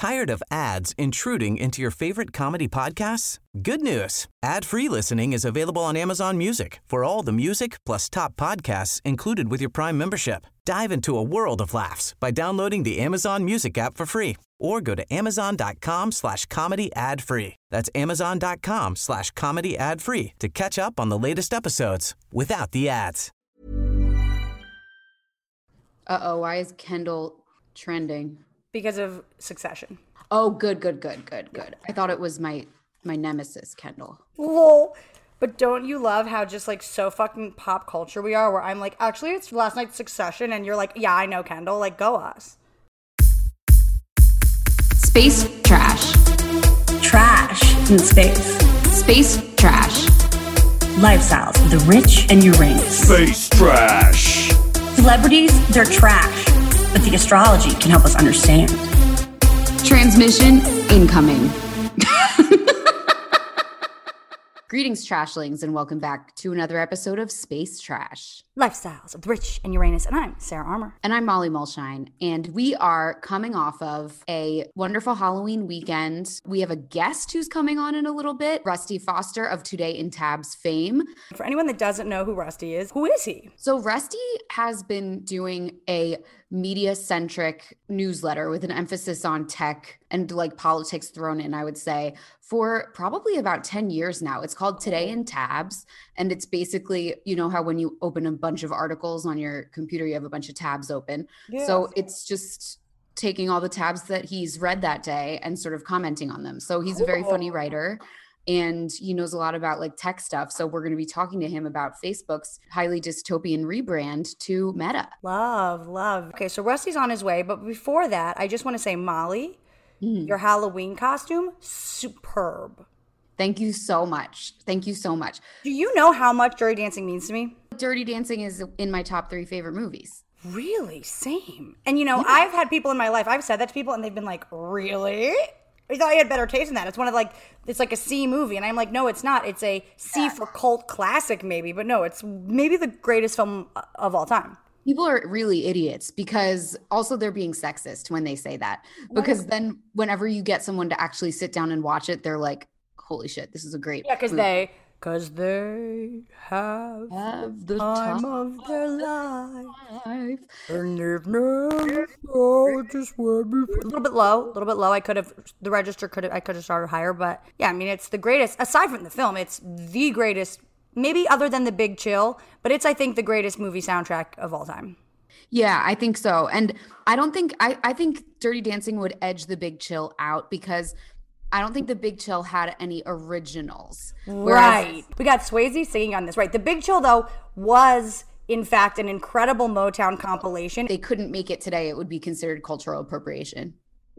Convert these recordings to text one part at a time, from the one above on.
Tired of ads intruding into your favorite comedy podcasts? Good news. Ad-free listening is available on Amazon Music for all the music plus top podcasts included with your Prime membership. Dive into a world of laughs by downloading the Amazon Music app for free or go to amazon.com/comedy ad-free. That's amazon.com/comedy ad-free to catch up on the latest episodes without the ads. Why is Kendall trending? Because of Succession. Oh, good. I thought it was my nemesis, Kendall. Whoa. But don't you love how just like so fucking pop culture we are, where I'm like, actually it's last night's Succession, and you're like, yeah, I know, Kendall, like go us. Space trash. Trash in space. Space trash. Lifestyles of the rich and Uranus. Space trash. Celebrities, they're trash, but the astrology can help us understand. Transmission incoming. Greetings, trashlings, and welcome back to another episode of Space Trash. Lifestyles of the rich and Uranus, and I'm Sarah Armour. And I'm Molly Mulshine, and we are coming off of a wonderful Halloween weekend. We have a guest who's coming on in a little bit, Rusty Foster of Today in Tabs fame. For anyone that doesn't know who Rusty is, who is he? So Rusty has been doing a media-centric newsletter with an emphasis on tech and like politics thrown in, I would say, for probably about 10 years now. It's called Today in Tabs. And it's basically, you know how when you open a bunch of articles on your computer, you have a bunch of tabs open. Yeah. So it's just taking all the tabs that he's read that day and sort of commenting on them. So he's a very funny writer. And he knows a lot about like tech stuff. So we're going to be talking to him about Facebook's highly dystopian rebrand to Meta. Love. Okay, so Rusty's on his way. But before that, I just want to say, Molly, your Halloween costume, superb. Thank you so much. Do you know how much Dirty Dancing means to me? Dirty Dancing is in my top 3 favorite movies. Really? Same. And you know, yeah. I've had people in my life, I've said that to people and they've been like, really? I thought you had better taste than that. It's one of like, it's like a C movie. And I'm like, no, it's not. It's a C for cult classic maybe, but no, it's maybe the greatest film of all time. People are really idiots because also they're being sexist when they say that. Because then whenever you get someone to actually sit down and watch it, they're like, holy shit, this is a great movie. Because they have the time of their life. And they've never just were before. A little bit low. I could have started higher, but yeah, I mean, it's the greatest, aside from the film, it's the greatest, maybe other than The Big Chill, but it's, I think, the greatest movie soundtrack of all time. Yeah, I think so. And I think Dirty Dancing would edge The Big Chill out because I don't think The Big Chill had any originals. Right. We got Swayze singing on this. Right. The Big Chill, though, was, in fact, an incredible Motown compilation. They couldn't make it today. It would be considered cultural appropriation.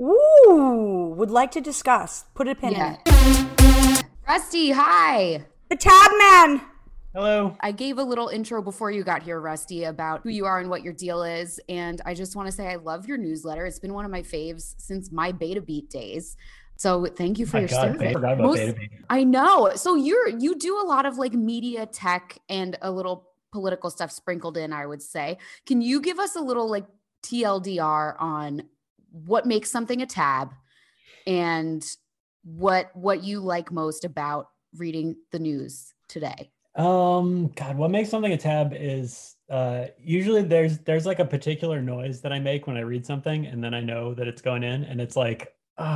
Ooh. Would like to discuss. Put a pin in it. Rusty, hi. The Tab Man. Hello. I gave a little intro before you got here, Rusty, about who you are and what your deal is. And I just want to say I love your newsletter. It's been one of my faves since my Beta Beat days. So thank you for your service. I forgot about Beta Beat. I know. So you do a lot of like media tech and a little political stuff sprinkled in, I would say. Can you give us a little like TLDR on what makes something a tab and what you like most about reading the news today? God, what makes something a tab is usually there's like a particular noise that I make when I read something, and then I know that it's going in, and it's like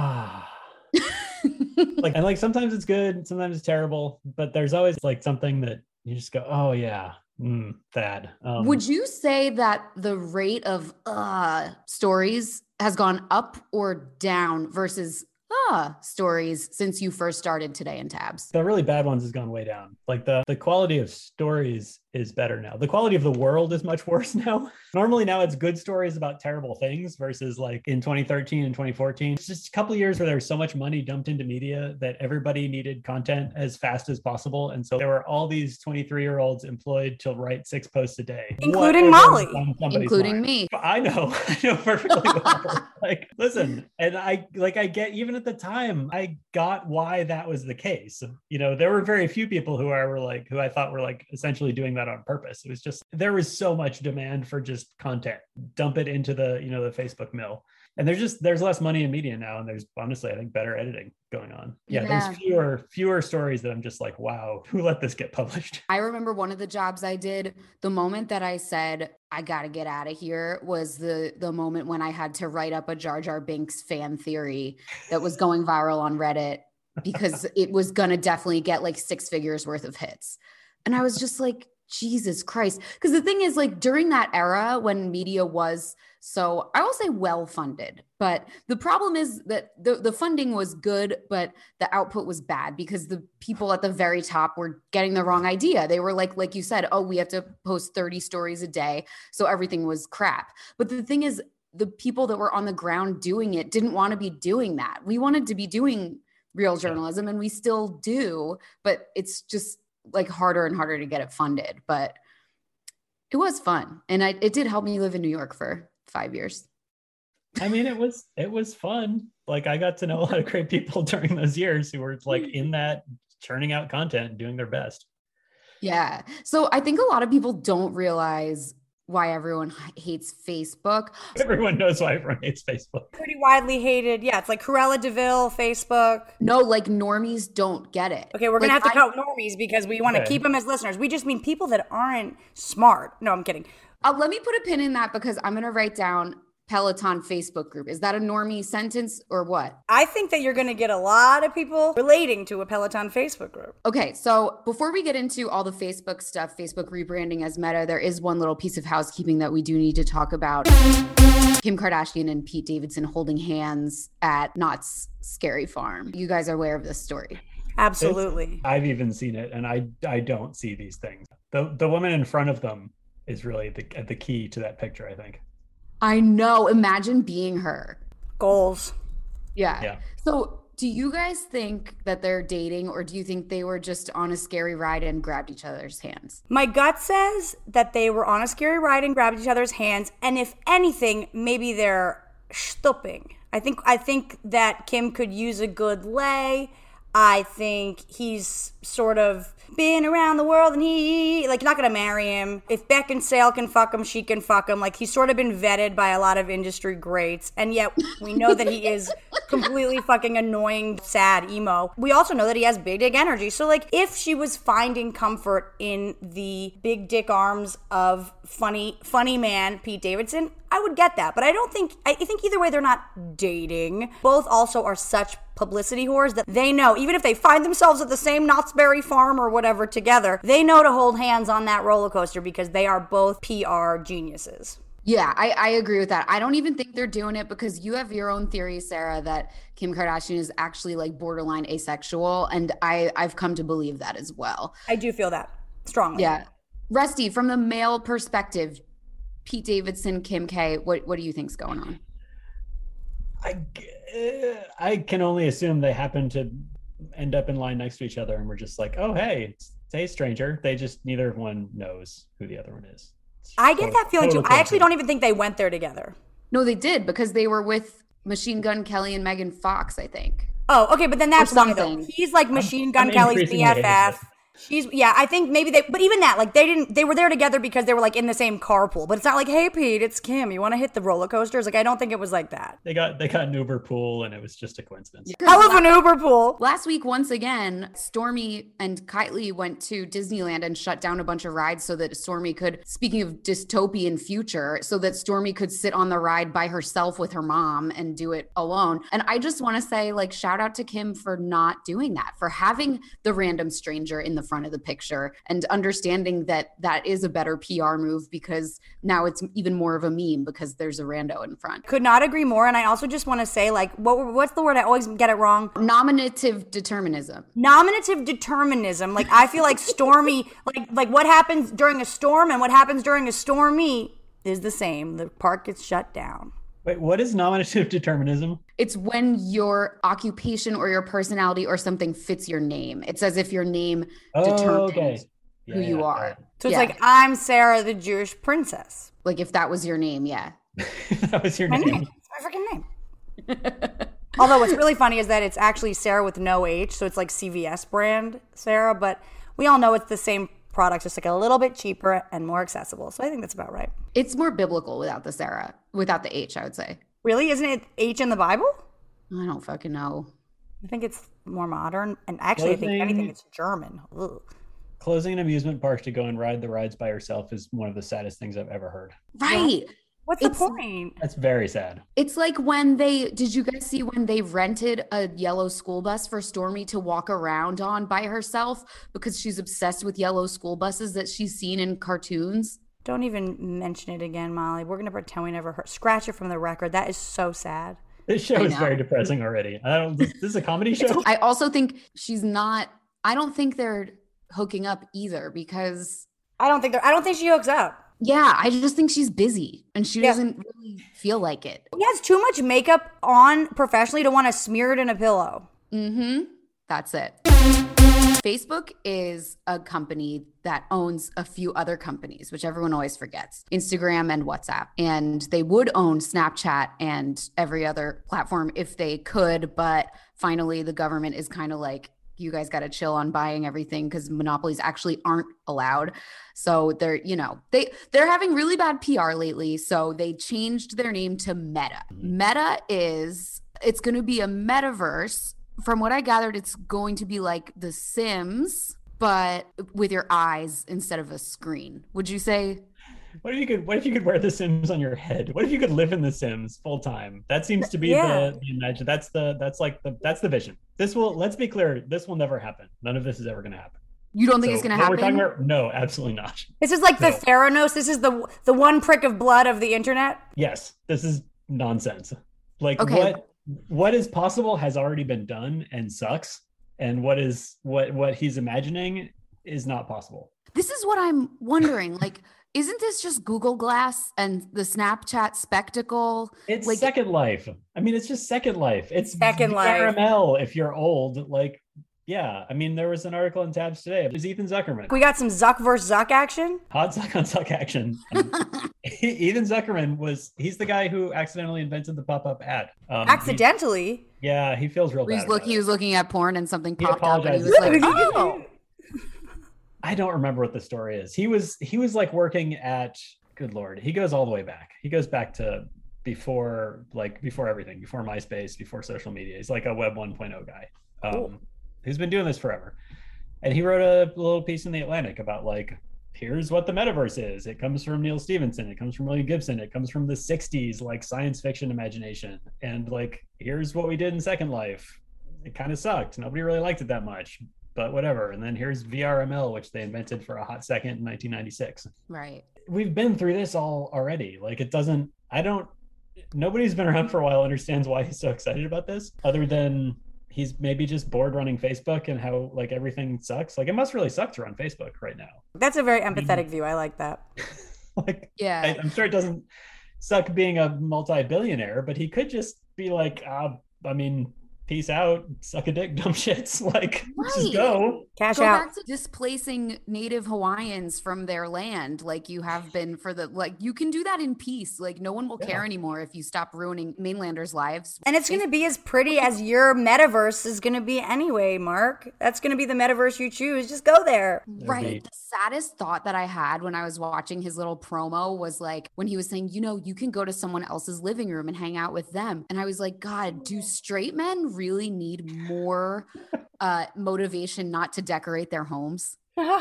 like sometimes it's good, sometimes it's terrible, but there's always like something that you just go, oh yeah, that. Would you say that the rate of stories has gone up or down versus stories since you first started Today in Tabs? The really bad ones has gone way down. Like the quality of stories is better now. The quality of the world is much worse now. Normally now it's good stories about terrible things versus like in 2013 and 2014. It's just a couple of years where there was so much money dumped into media that everybody needed content as fast as possible. And so there were all these 23-year-olds employed to write 6 posts a day. Including Molly. Including me. I know perfectly well. Like, listen, and I get, even at the time, I got why that was the case. You know, there were very few people who I thought were like essentially doing that on purpose. It was just, there was so much demand for just content. Dump it into the, the Facebook mill. And there's less money in media now, and there's honestly, I think, better editing going on. There's fewer stories that I'm just like, wow, who let this get published? I remember one of the jobs I did, the moment that I said I gotta get out of here was the moment when I had to write up a Jar Jar Binks fan theory that was going viral on Reddit because it was gonna definitely get like 6 figures worth of hits. And I was just like, Jesus Christ. Because the thing is, like, during that era when media was so, I will say well-funded, but the problem is that the funding was good, but the output was bad because the people at the very top were getting the wrong idea. They were like you said, oh, we have to post 30 stories a day. So everything was crap. But the thing is, the people that were on the ground doing it didn't want to be doing that. We wanted to be doing real journalism, and we still do, but it's just like harder and harder to get it funded. But it was fun, and it did help me live in New York for 5 years. I mean, it was fun. Like, I got to know a lot of great people during those years who were like in that, churning out content and doing their best. Yeah. So I think a lot of people don't realize why everyone hates Facebook. Everyone knows why everyone hates Facebook. Pretty widely hated. Yeah, it's like Cruella de Vil, Facebook. No, like normies don't get it. Okay, we're going to have to cut normies because we want to keep them as listeners. We just mean people that aren't smart. No, I'm kidding. Let me put a pin in that because I'm going to write down Peloton Facebook group. Is that a normie sentence or what? I think that you're going to get a lot of people relating to a Peloton Facebook group. Okay, so before we get into all the Facebook stuff, Facebook rebranding as Meta, there is one little piece of housekeeping that we do need to talk about. Kim Kardashian and Pete Davidson holding hands at Knott's Scary Farm. You guys are aware of this story? Absolutely. I've even seen it, and I don't see these things. The woman in front of them is really the key to that picture, I think. I know. Imagine being her. Goals. Yeah. So do you guys think that they're dating, or do you think they were just on a scary ride and grabbed each other's hands? My gut says that they were on a scary ride and grabbed each other's hands. And if anything, maybe they're stooping. I think that Kim could use a good lay. I think he's sort of been around the world and he, like, not going to marry him. If Beckinsale can fuck him, she can fuck him. Like, he's sort of been vetted by a lot of industry greats. And yet we know that he is completely fucking annoying, sad, emo. We also know that he has big dick energy. So, like, if she was finding comfort in the big dick arms of funny man Pete Davidson, I would get that. But I think either way they're not dating. Both also are such publicity whores that they know, even if they find themselves at the same Knott's Berry Farm or whatever together, they know to hold hands on that roller coaster because they are both PR geniuses. Yeah, I agree with that. I don't even think they're doing it because you have your own theory, Sarah, that Kim Kardashian is actually like borderline asexual. And I've come to believe that as well. I do feel that strongly. Yeah. Rusty, from the male perspective, Pete Davidson, Kim K, what do you think's going on? I can only assume they happen to end up in line next to each other and we're just like, oh, hey, stranger. They just, neither one knows who the other one is. I get that feeling too. I actually don't even think they went there together. No, they did because they were with Machine Gun Kelly and Megan Fox, I think. Oh, okay, but then that's something. He's like Machine Gun Kelly's BFF. I think maybe but even that, like, they were there together because they were like in the same carpool, but it's not like, hey Pete, it's Kim, you want to hit the roller coasters? Like, I don't think it was like that. They got an Uber pool and it was just a coincidence. Hell of an Uber pool. Last week, once again, Stormi and Kylie went to Disneyland and shut down a bunch of rides so that Stormi could, speaking of dystopian future, so that Stormi could sit on the ride by herself with her mom and do it alone. And I just want to say, like, shout out to Kim for not doing that, for having the random stranger in the front of the picture and understanding that is a better PR move because now it's even more of a meme because there's a rando in front. Could not agree more. And I also just want to say, like, what's the word? I always get it wrong. Nominative determinism. Like, I feel like Stormi, like what happens during a storm and what happens during a stormy is the same. The park gets shut down. Wait, what is nominative determinism? It's when your occupation or your personality or something fits your name. It's as if your name determines who you are. So it's like, I'm Sarah, the Jewish princess. Like if that was your name, yeah. That was your name. It's my freaking name. Although what's really funny is that it's actually Sarah with no H. So it's like CVS brand Sarah, but we all know it's the same product, just like a little bit cheaper and more accessible. So I think that's about right. It's more biblical without the Sarah, without the H, I would say. Really? Isn't it H in the Bible? I don't fucking know. I think it's more modern. And actually, I think if anything, it's German. Ugh. Closing an amusement park to go and ride the rides by yourself is one of the saddest things I've ever heard. Right. What's the point? That's very sad. It's like did you guys see when they rented a yellow school bus for Stormy to walk around on by herself because she's obsessed with yellow school buses that she's seen in cartoons? Don't even mention it again, Molly. We're going to pretend we never heard. Scratch it from the record. That is so sad. This show is very depressing already. This is a comedy show. I also think I don't think they're hooking up either because I don't think she hooks up. Yeah, I just think she's busy and she doesn't really feel like it. He has too much makeup on professionally to want to smear it in a pillow. Mm-hmm. That's it. Facebook is a company that owns a few other companies, which everyone always forgets. Instagram and WhatsApp. And they would own Snapchat and every other platform if they could. But finally, the government is kind of like, you guys got to chill on buying everything because monopolies actually aren't allowed. So they're having really bad PR lately. So they changed their name to Meta. Meta it's going to be a metaverse. From what I gathered, it's going to be like The Sims, but with your eyes instead of a screen. Would you say? What if you could wear The Sims on your head? What if you could live in The Sims full time? That seems to be the imagine. That's the vision. Let's be clear, this will never happen. None of this is ever going to happen. You don't think it's going to happen? We're talking about, no, absolutely not. This is like the Theranos. This is the one prick of blood of the internet. Yes, this is nonsense. Like okay. What is possible has already been done and sucks, and what he's imagining is not possible. This is what I'm wondering. Like, isn't this just Google Glass and the Snapchat spectacle? It's like, Second Life. I mean, it's just Second Life. It's Second Life. VRML if you're old. Like, yeah. I mean, there was an article in Tabs today. There's Ethan Zuckerman. We got some Zuck versus Zuck action. Hot Zuck on Zuck action. Ethan Zuckerman he's the guy who accidentally invented the pop-up ad. Accidentally? Yeah, he feels real bad. He was looking at porn and something popped up and he was like, oh. I don't remember what the story is. He was like working at, good Lord, he goes all the way back. He goes back to before everything, before MySpace, before social media. He's like a Web 1.0 guy. Who's been doing this forever. And he wrote a little piece in The Atlantic about like, here's what the metaverse is. It comes from Neil Stephenson. It comes from William Gibson. It comes from the 60s, like science fiction imagination. And like, here's what we did in Second Life. It kind of sucked. Nobody really liked it that much, but whatever. And then here's VRML, which they invented for a hot second in 1996. Right. We've been through this all already. Like nobody's been around for a while understands why he's so excited about this, other than he's maybe just bored running Facebook and how like everything sucks. Like it must really suck to run Facebook right now. That's a very empathetic view. I like that. Like, yeah, I'm sure it doesn't suck being a multi-billionaire, but he could just be like, I mean, peace out, suck a dick, dumb shits. Like, just go. Cash go out. Back to displacing native Hawaiians from their land like you have been you can do that in peace. Like no one will care anymore if you stop ruining mainlanders' lives. And it's going to be as pretty as your metaverse is going to be anyway, Mark. That's going to be the metaverse you choose. Just go there. Right. The saddest thought that I had when I was watching his little promo was like when he was saying, you can go to someone else's living room and hang out with them. And I was like, God, do straight men really need more motivation not to decorate their homes?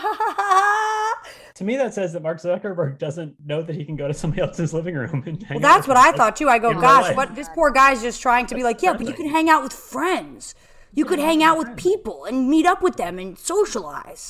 To me, that says that Mark Zuckerberg doesn't know that he can go to somebody else's living room and hang out. That's what I thought too. I go, gosh, what this poor guy's just trying to be like, yeah, but you can hang out with friends. You could hang out with people and meet up with them and socialize.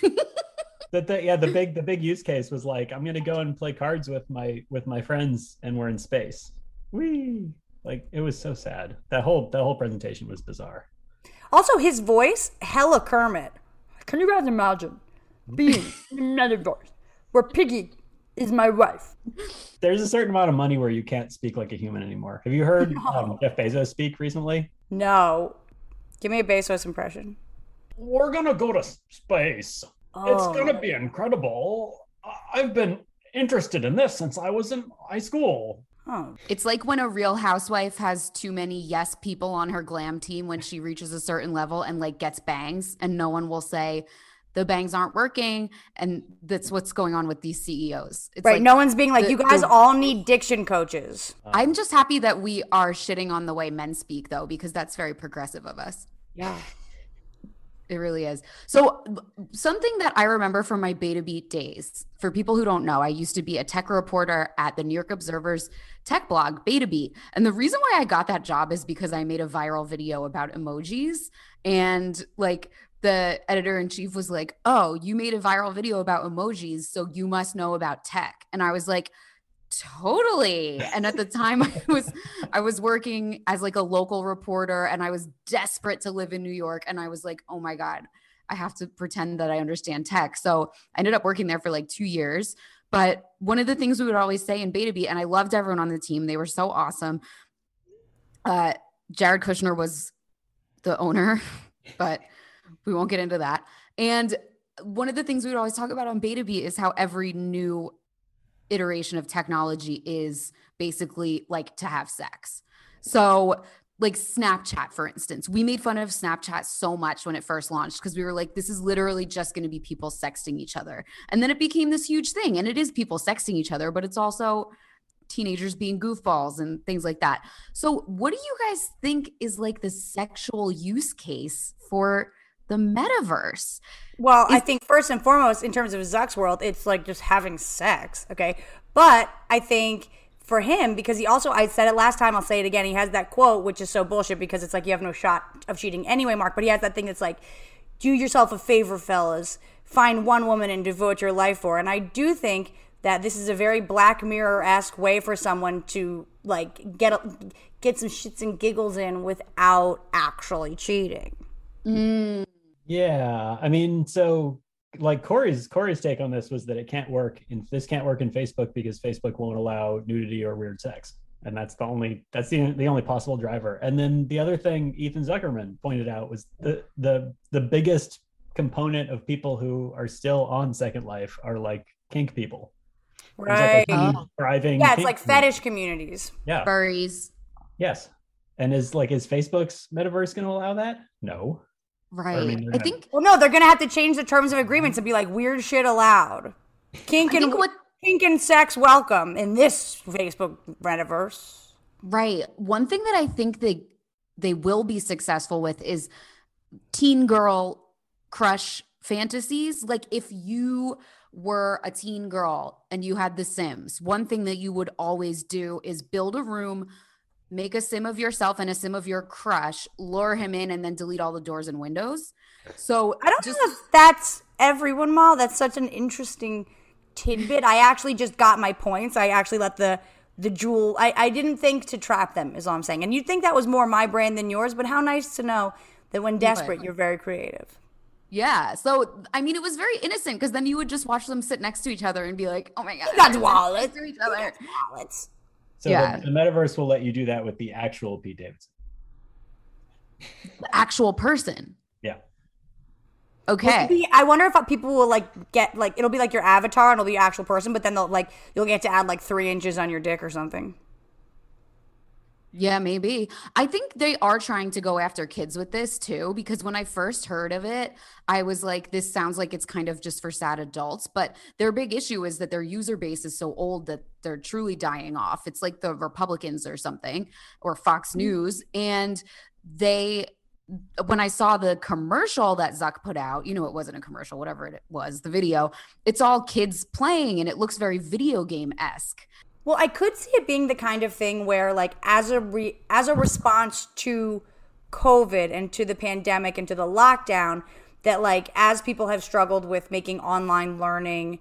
The big use case was like, I'm gonna go and play cards with my friends and we're in space. Whee! Like it was so sad. That whole presentation was bizarre. Also, his voice, hella Kermit. Can you guys imagine being in another voice where Piggy is my wife? There's a certain amount of money where you can't speak like a human anymore. Have you heard Jeff Bezos speak recently? No. Give me a Bezos impression. We're gonna go to space. It's gonna be incredible. I've been interested in this since I was in high school. Oh. It's like when a Real Housewife has too many yes people on her glam team when she reaches a certain level and like gets bangs and no one will say, the bangs aren't working. And that's what's going on with these CEOs. It's right. like No one's being like, you guys all need diction coaches. I'm just happy that we are shitting on the way men speak, though, because that's very progressive of us. Yeah. It really is. So something that I remember from my Beta Beat days, for people who don't know, I used to be a tech reporter at the New York Observer's tech blog, Beta Beat. And the reason why I got that job is because I made a viral video about emojis. And like the editor-in-chief was like, oh, you made a viral video about emojis, so you must know about tech. And I was like, totally. And at the time I was working as like a local reporter, and I was desperate to live in New York. And I was like, oh my God, I have to pretend that I understand tech. So I ended up working there for like 2 years. But one of the things we would always say in Beta Beat, and I loved everyone on the team, they were so awesome. Jared Kushner was the owner, but we won't get into that. And one of the things we would always talk about on Beta Beat is how every new iteration of technology is basically like to have sex. So like Snapchat, for instance, we made fun of Snapchat so much when it first launched because we were like, this is literally just going to be people sexting each other. And then it became this huge thing, and it is people sexting each other, but it's also teenagers being goofballs and things like that. So what do you guys think is like the sexual use case for the metaverse? Well, I think first and foremost, in terms of Zuck's world, it's like just having sex, okay? But I think for him, because he also, I said it last time, I'll say it again, he has that quote, which is so bullshit because it's like you have no shot of cheating anyway, Mark, but he has that thing that's like, do yourself a favor, fellas. Find one woman and devote your life for. And I do think that this is a very Black Mirror-esque way for someone to like get some shits and giggles in without actually cheating. Yeah, I mean, so like Corey's take on this was that it can't work in Facebook because Facebook won't allow nudity or weird sex, and that's the only possible driver. And then the other thing Ethan Zuckerman pointed out was the biggest component of people who are still on Second Life are like kink people, right? Like thriving, yeah, it's like fetish communities, yeah, furries, yes. And is Facebook's metaverse going to allow that? No. Right. I think. Well, no, they're going to have to change the terms of agreements and be like, weird shit allowed. Kink and sex welcome in this Facebook metaverse. Right. One thing that I think they will be successful with is teen girl crush fantasies. Like if you were a teen girl and you had The Sims, one thing that you would always do is build a room, make a sim of yourself and a sim of your crush, lure him in, and then delete all the doors and windows. So I don't know if that's everyone, Mal. That's such an interesting tidbit. I actually just got my points. I actually let the jewel. I didn't think to trap them, is all I'm saying. And you'd think that was more my brand than yours, but how nice to know that when desperate, you're very creative. Yeah. So, I mean, it was very innocent because then you would just watch them sit next to each other and be like, oh my God. That's wallets. To each other. Wallets. So yeah. The metaverse will let you do that with the actual Pete Davidson. The actual person. Yeah. Okay. I wonder if people will get it'll be like your avatar and it'll be your actual person, but then you'll get to add 3 inches on your dick or something. Yeah, maybe. I think they are trying to go after kids with this too, because when I first heard of it, I was like, this sounds like it's kind of just for sad adults. But their big issue is that their user base is so old that they're truly dying off. It's like the Republicans or something, or Fox News. And when I saw the commercial that Zuck put out, it wasn't a commercial, whatever it was, the video, it's all kids playing and it looks very video game-esque. Well, I could see it being the kind of thing where, as a response to COVID and to the pandemic and to the lockdown, that, as people have struggled with making online learning,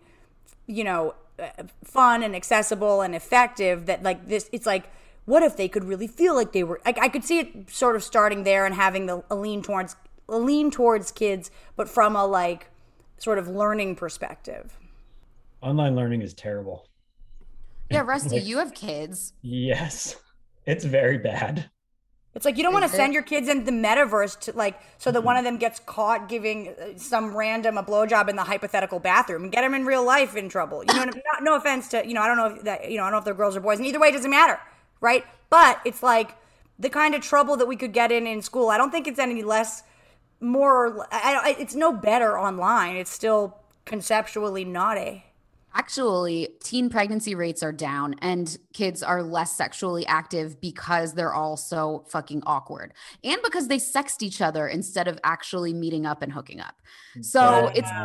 fun and accessible and effective, that, it's what if they could really feel like they were, I could see it sort of starting there and having a lean towards kids, but from a, sort of learning perspective. Online learning is terrible. Yeah, Rusty, you have kids. Yes. It's very bad. It's you don't want to send your kids into the metaverse to so that one of them gets caught giving some random a blowjob in the hypothetical bathroom and get them in real life in trouble. No offense to, I don't know if that, I don't know if they're girls or boys, and either way it doesn't matter, right? But it's the kind of trouble that we could get in school. I don't think it's any less more, it's no better online. It's still conceptually naughty. Actually, teen pregnancy rates are down and kids are less sexually active because they're all so fucking awkward and because they sext each other instead of actually meeting up and hooking up. So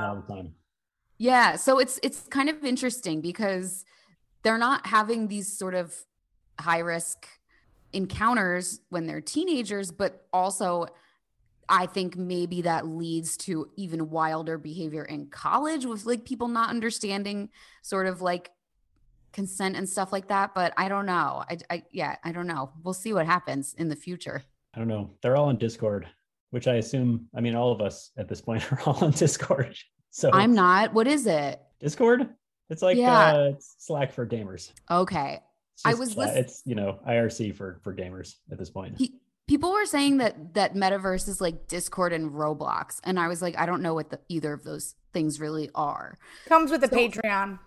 it's kind of interesting because they're not having these sort of high risk encounters when they're teenagers, but also I think maybe that leads to even wilder behavior in college with like people not understanding sort of like consent and stuff like that. But I don't know. I don't know. We'll see what happens in the future. I don't know. They're all on Discord, which I assume, I mean, all of us at this point are all on Discord. So I'm not. What is it? Discord? It's like it's Slack for gamers. Okay. It's, you know, IRC for gamers at this point. People were saying that metaverse is like Discord and Roblox. And I was like, I don't know what either of those things really are. Comes with the Patreon.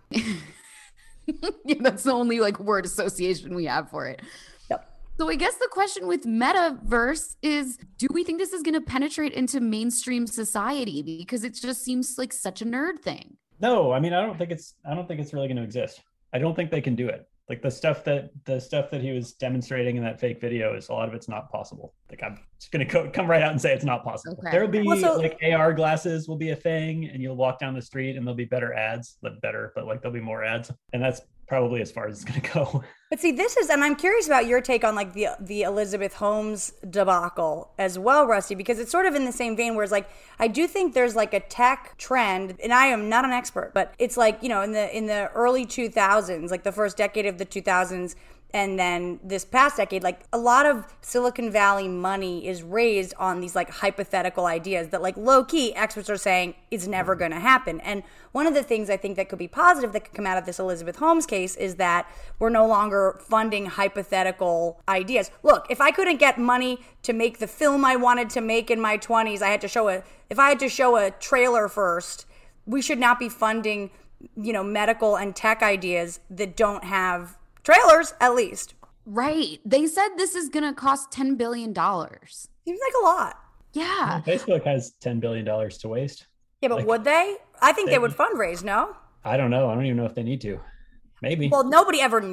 Yeah, that's the only like word association we have for it. Yep. So I guess the question with metaverse is, do we think this is going to penetrate into mainstream society? Because it just seems like such a nerd thing. No, I mean, I don't think it's really going to exist. I don't think they can do it. Like the stuff that he was demonstrating in that fake video is a lot of it's not possible. Like I'm just gonna come right out and say it's not possible. Okay. There'll be like AR glasses will be a thing, and you'll walk down the street and there'll be better ads, but like there'll be more ads, and that's probably as far as it's gonna go. But see, and I'm curious about your take on like the Elizabeth Holmes debacle as well, Rusty, because it's sort of in the same vein where it's like, I do think there's like a tech trend, and I am not an expert, but it's like, you know, in the early 2000s, like the first decade of the 2000s, and then this past decade, like a lot of Silicon Valley money is raised on these like hypothetical ideas that like low key experts are saying is never going to happen. And one of the things I think that could be positive that could come out of this Elizabeth Holmes case is that we're no longer funding hypothetical ideas. Look, if I couldn't get money to make the film I wanted to make in my 20s, if I had to show a trailer first, we should not be funding, you know, medical and tech ideas that don't have trailers, at least. Right. They said this is going to cost $10 billion. Seems like a lot. Yeah. Facebook has $10 billion to waste. Yeah, but would they? I think they would fundraise, no? I don't know. I don't even know if they need to. Maybe. Well, not nobody ever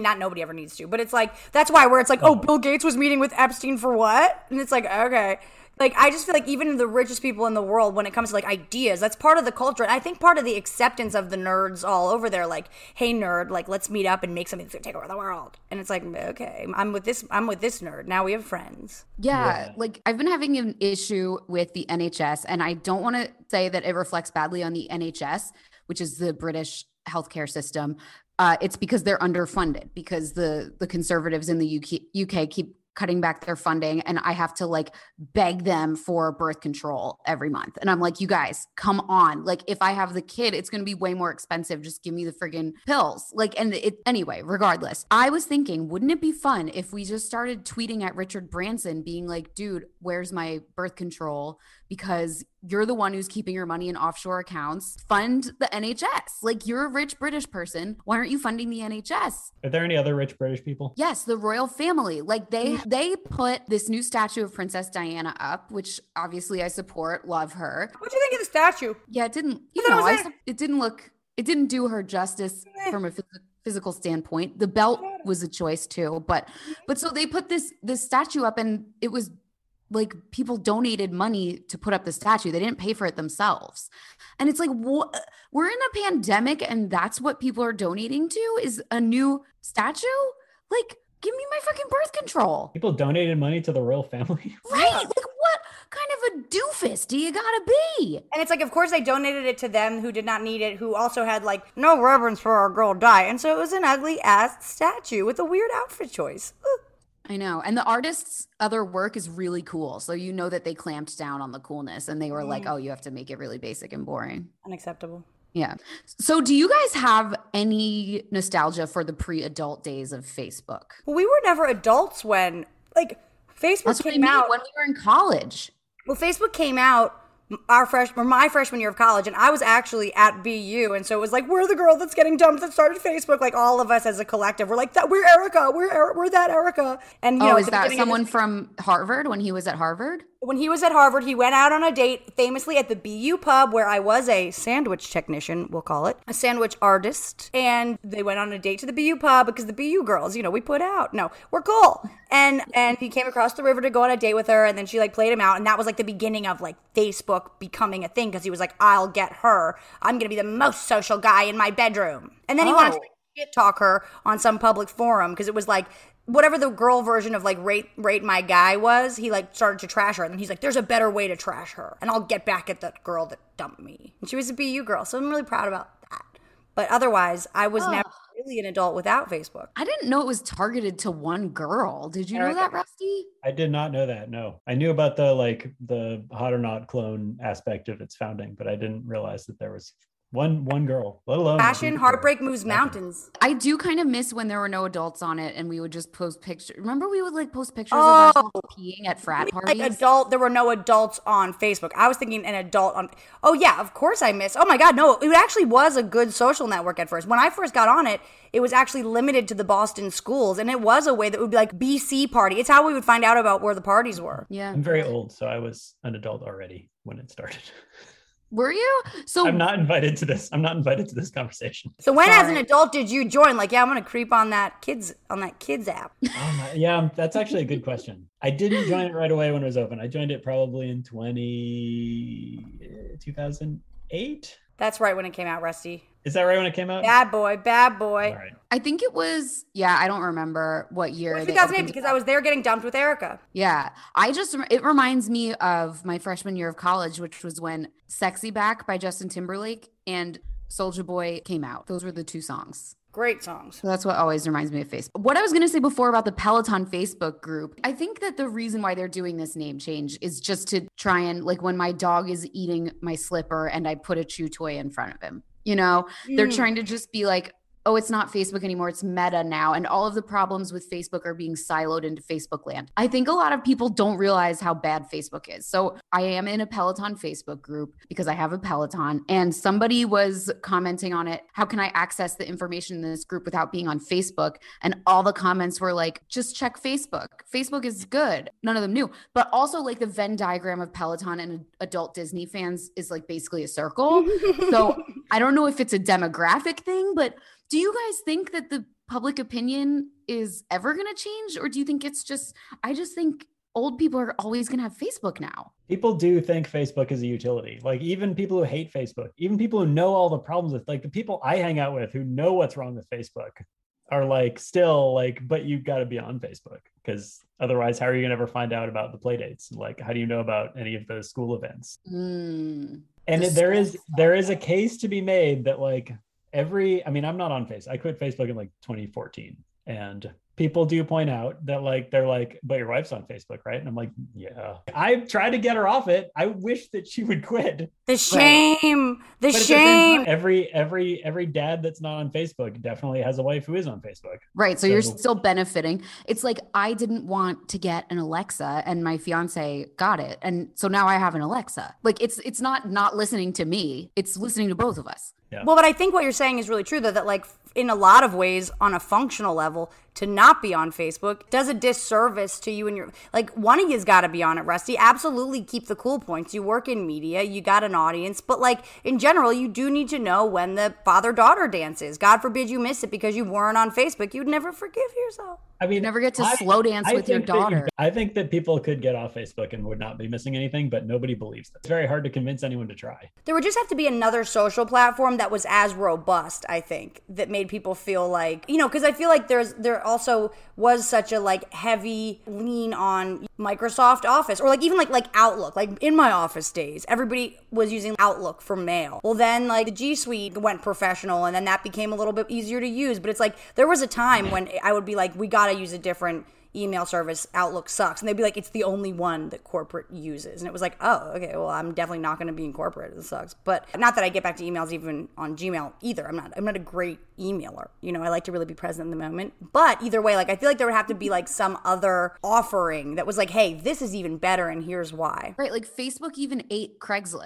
needs to, but it's like, that's why where it's like, oh, Bill Gates was meeting with Epstein for what? And it's like, okay. Like, I just feel like even the richest people in the world, when it comes to like ideas, that's part of the culture. And I think part of the acceptance of the nerds all over there, like, hey nerd, like let's meet up and make something that's gonna take over the world. And it's like, okay, I'm with this nerd. Now we have friends. Yeah. Like I've been having an issue with the NHS, and I don't want to say that it reflects badly on the NHS, which is the British healthcare system. It's because they're underfunded, because the conservatives in the UK keep cutting back their funding, and I have to like beg them for birth control every month. And I'm like, you guys, come on. Like if I have the kid, it's going to be way more expensive. Just give me the friggin' pills. Like, and anyway, regardless, I was thinking, wouldn't it be fun if we just started tweeting at Richard Branson being like, dude, where's my birth control? Because you're the one who's keeping your money in offshore accounts. Fund the NHS. Like you're a rich British person. Why aren't you funding the NHS? Are there any other rich British people? Yes, the royal family. Like they put this new statue of Princess Diana up, which obviously I support, love her. What do you think of the statue? Yeah, it didn't, it didn't do her justice from a physical standpoint. The belt was a choice too, but so they put this statue up, and it was like people donated money to put up the statue. They didn't pay for it themselves. And it's like, we're in a pandemic and that's what people are donating to is a new statue? Like, give me my fucking birth control. People donated money to the royal family? Right. Like what kind of a doofus do you gotta be? And it's like, of course they donated it to them who did not need it, who also had like no reverence for our girl Di. And so it was an ugly ass statue with a weird outfit choice. Ooh. I know. And the artist's other work is really cool. So you know that they clamped down on the coolness and they were like, oh, you have to make it really basic and boring. Unacceptable. Yeah. So do you guys have any nostalgia for the pre-adult days of Facebook? Well, we were never adults when, like, Facebook came out. When we were in college. Well, Facebook came out my freshman year of college, and I was actually at BU, and so it was like, we're the girl that's getting dumped that started Facebook. Like all of us as a collective, we're like that. We're Erica. We're that Erica. And is that someone from Harvard when he was at Harvard? when he was at Harvard, he went out on a date famously at the BU pub where I was a sandwich technician, we'll call it, a sandwich artist. And they went on a date to the BU pub because the BU girls, we put out. No, we're cool. And he came across the river to go on a date with her, and then she like played him out. And that was like the beginning of like Facebook becoming a thing because he was like, I'll get her. I'm going to be the most social guy in my bedroom. And then he wanted to like, shit talk her on some public forum because it was like, whatever the girl version of like rate my guy was, he like started to trash her. And then he's like, there's a better way to trash her. And I'll get back at that girl that dumped me. And she was a BU girl. So I'm really proud about that. But otherwise, I was never really an adult without Facebook. I didn't know it was targeted to one girl. Did you know that, Rusty? I did not know that. No, I knew about the Hot or Not clone aspect of its founding, but I didn't realize that there was one girl, let alone passion. Heartbreak moves mountains. I do kind of miss when there were no adults on it and we would just post pictures. Remember we would like post pictures of ourselves peeing at frat parties? Like there were no adults on Facebook. I was thinking an adult on, oh yeah, of course I miss. Oh my God, no, it actually was a good social network at first. When I first got on it, it was actually limited to the Boston schools, and it was a way that would be like BC party. It's how we would find out about where the parties were. Yeah. I'm very old, so I was an adult already when it started. Were you? So I'm not invited to this. I'm not invited to this conversation. So when, as an adult, did you join? Like, yeah, I'm gonna creep on that kids app. Yeah, that's actually a good question. I didn't join it right away when it was open. I joined it probably in 2008. That's right when it came out, Rusty. Is that right when it came out? Bad boy. All right. I think it was, I don't remember what year. It was 2008 because I was there getting dumped with Erica. Yeah. It reminds me of my freshman year of college, which was when Sexy Back by Justin Timberlake and Soulja Boy came out. Those were the two songs. Great songs. So that's what always reminds me of Facebook. What I was going to say before about the Peloton Facebook group, I think that the reason why they're doing this name change is just to try and, like, when my dog is eating my slipper and I put a chew toy in front of him, they're trying to just be like, oh, it's not Facebook anymore. It's Meta now. And all of the problems with Facebook are being siloed into Facebook land. I think a lot of people don't realize how bad Facebook is. So I am in a Peloton Facebook group because I have a Peloton, and somebody was commenting on it. How can I access the information in this group without being on Facebook? And all the comments were like, just check Facebook. Facebook is good. None of them knew. But also, like, the Venn diagram of Peloton and adult Disney fans is like basically a circle. So I don't know if it's a demographic thing, but do you guys think that the public opinion is ever going to change? Or do you think it's just, I just think old people are always going to have Facebook now. People do think Facebook is a utility. Like, even people who hate Facebook, even people who know all the problems with, like, the people I hang out with who know what's wrong with Facebook are like, still like, but you got to be on Facebook, because otherwise, how are you going to ever find out about the play dates? Like, how do you know about any of the school events? And there is a case to be made that, like, I'm not on Facebook. I quit Facebook in like 2014, and people do point out that, like, they're like, but your wife's on Facebook, right? And I'm like, yeah. I've tried to get her off it. I wish that she would quit. The shame. The shame. Every dad that's not on Facebook definitely has a wife who is on Facebook. Right. So you're still benefiting. It's like, I didn't want to get an Alexa and my fiance got it. And so now I have an Alexa. Like, it's not listening to me. It's listening to both of us. Yeah. Well, but I think what you're saying is really true, though, that, like, in a lot of ways, on a functional level, to not be on Facebook does a disservice to you and your, like, one of you's got to be on it, Rusty. Absolutely keep the cool points. You work in media, you got an audience, but, like, in general, you do need to know when the father-daughter dance is. God forbid you miss it because you weren't on Facebook. You'd never forgive yourself. I mean, you never get to slow dance with your daughter. I think that people could get off Facebook and would not be missing anything, but nobody believes that. It's very hard to convince anyone to try. There would just have to be another social platform that was as robust, I think, that made people feel like, because I feel like there also was such a, like, heavy lean on Microsoft Office, or like even like Outlook. Like, in my office days, everybody was using Outlook for mail. Well, then, like, the G Suite went professional, and then that became a little bit easier to use. But it's like, there was a time when I would be like, we gotta use a different email service. Outlook sucks. And they'd be like, it's the only one that corporate uses. And it was like, oh, okay, well, I'm definitely not going to be in corporate. It sucks. But not that I get back to emails even on Gmail either. I'm not a great emailer. I like to really be present in the moment. But either way, like, I feel like there would have to be, like, some other offering that was like, hey, this is even better and here's why. Right. Like, Facebook even ate Craigslist.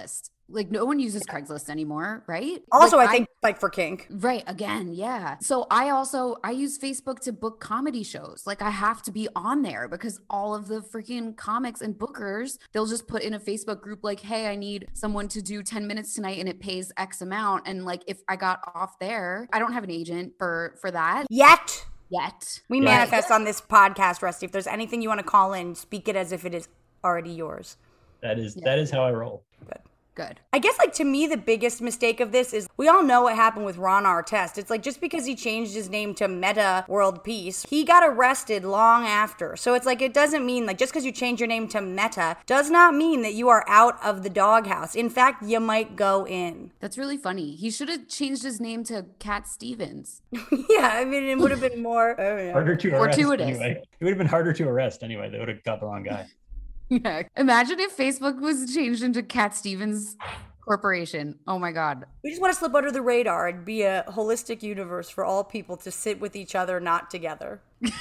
Like no one uses Craigslist anymore, right? Also, like, I think like for kink. Right. Again. Yeah. So I use Facebook to book comedy shows. Like I have to be on there because all of the freaking comics and bookers, they'll just put in a Facebook group like, hey, I need someone to do 10 minutes tonight and it pays X amount. And like, if I got off there, I don't have an agent for that. Yet. We Right. manifest on this podcast, Rusty. If there's anything you want to call in, speak it as if it is already yours. That is how I roll. Good. I guess, like, to me, the biggest mistake of this is we all know what happened with Ron Artest. It's like just because he changed his name to Meta World Peace, he got arrested long after. So it's like it doesn't mean, like, just because you change your name to Meta does not mean that you are out of the doghouse. In fact, you might go in. That's really funny. He should have changed his name to Cat Stevens. Yeah, I mean, it would have been more harder to arrest. Fortuitous. Anyway. It would have been harder to arrest anyway. They would have got the wrong guy. Yeah. Imagine if Facebook was changed into Cat Stevens Corporation. Oh my God. We just want to slip under the radar and be a holistic universe for all people to sit with each other, not together.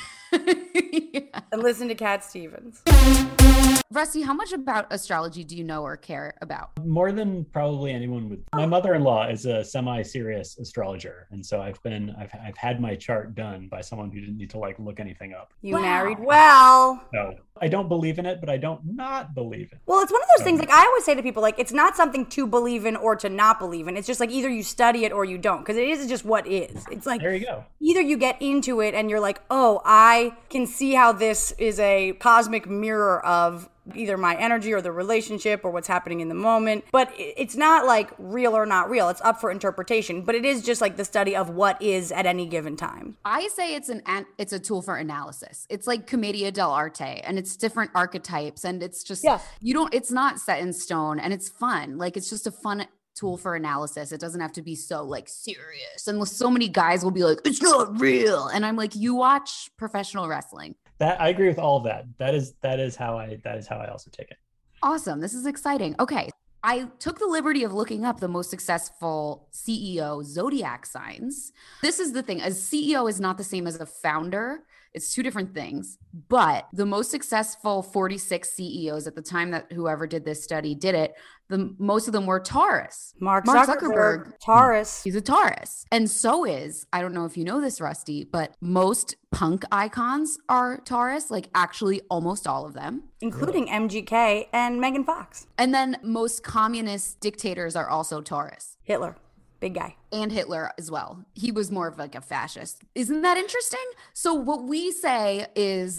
Yeah. And listen to Cat Stevens. Rusty, how much about astrology do you know or care about? More than probably anyone would. My mother-in-law is a semi-serious astrologer, and so I've had my chart done by someone who didn't need to like look anything up. You married well. So I don't believe in it, but I don't not believe it. Well, it's one of those things, like I always say to people, like, it's not something to believe in or to not believe in. It's just like either you study it or you don't, because it is just what is. It's like, there you go. Either you get into it and you're like, oh, I can see how this is a cosmic mirror of either my energy or the relationship or what's happening in the moment. But it's not like real or not real. It's up for interpretation. But it is just like the study of what is at any given time. I say it's a tool for analysis. It's like Commedia dell'arte, and it's different archetypes, and it's just it's not set in stone, and it's fun. Like it's just a fun tool for analysis. It doesn't have to be so like serious. And so many guys will be like, it's not real. And I'm like, you watch professional wrestling. That I agree with all of that. That is how I also take it. Awesome. This is exciting. Okay. I took the liberty of looking up the most successful CEO zodiac signs. This is the thing. A CEO is not the same as a founder. It's two different things. But the most successful 46 CEOs at the time that whoever did this study did it, most of them were Taurus. Mark Zuckerberg, Taurus. He's a Taurus. And so is, I don't know if you know this, Rusty, but most punk icons are Taurus, like actually almost all of them. Including MGK and Megan Fox. And then most communist dictators are also Taurus. Hitler. Big guy. And Hitler as well. He was more of like a fascist. Isn't that interesting? So what we say is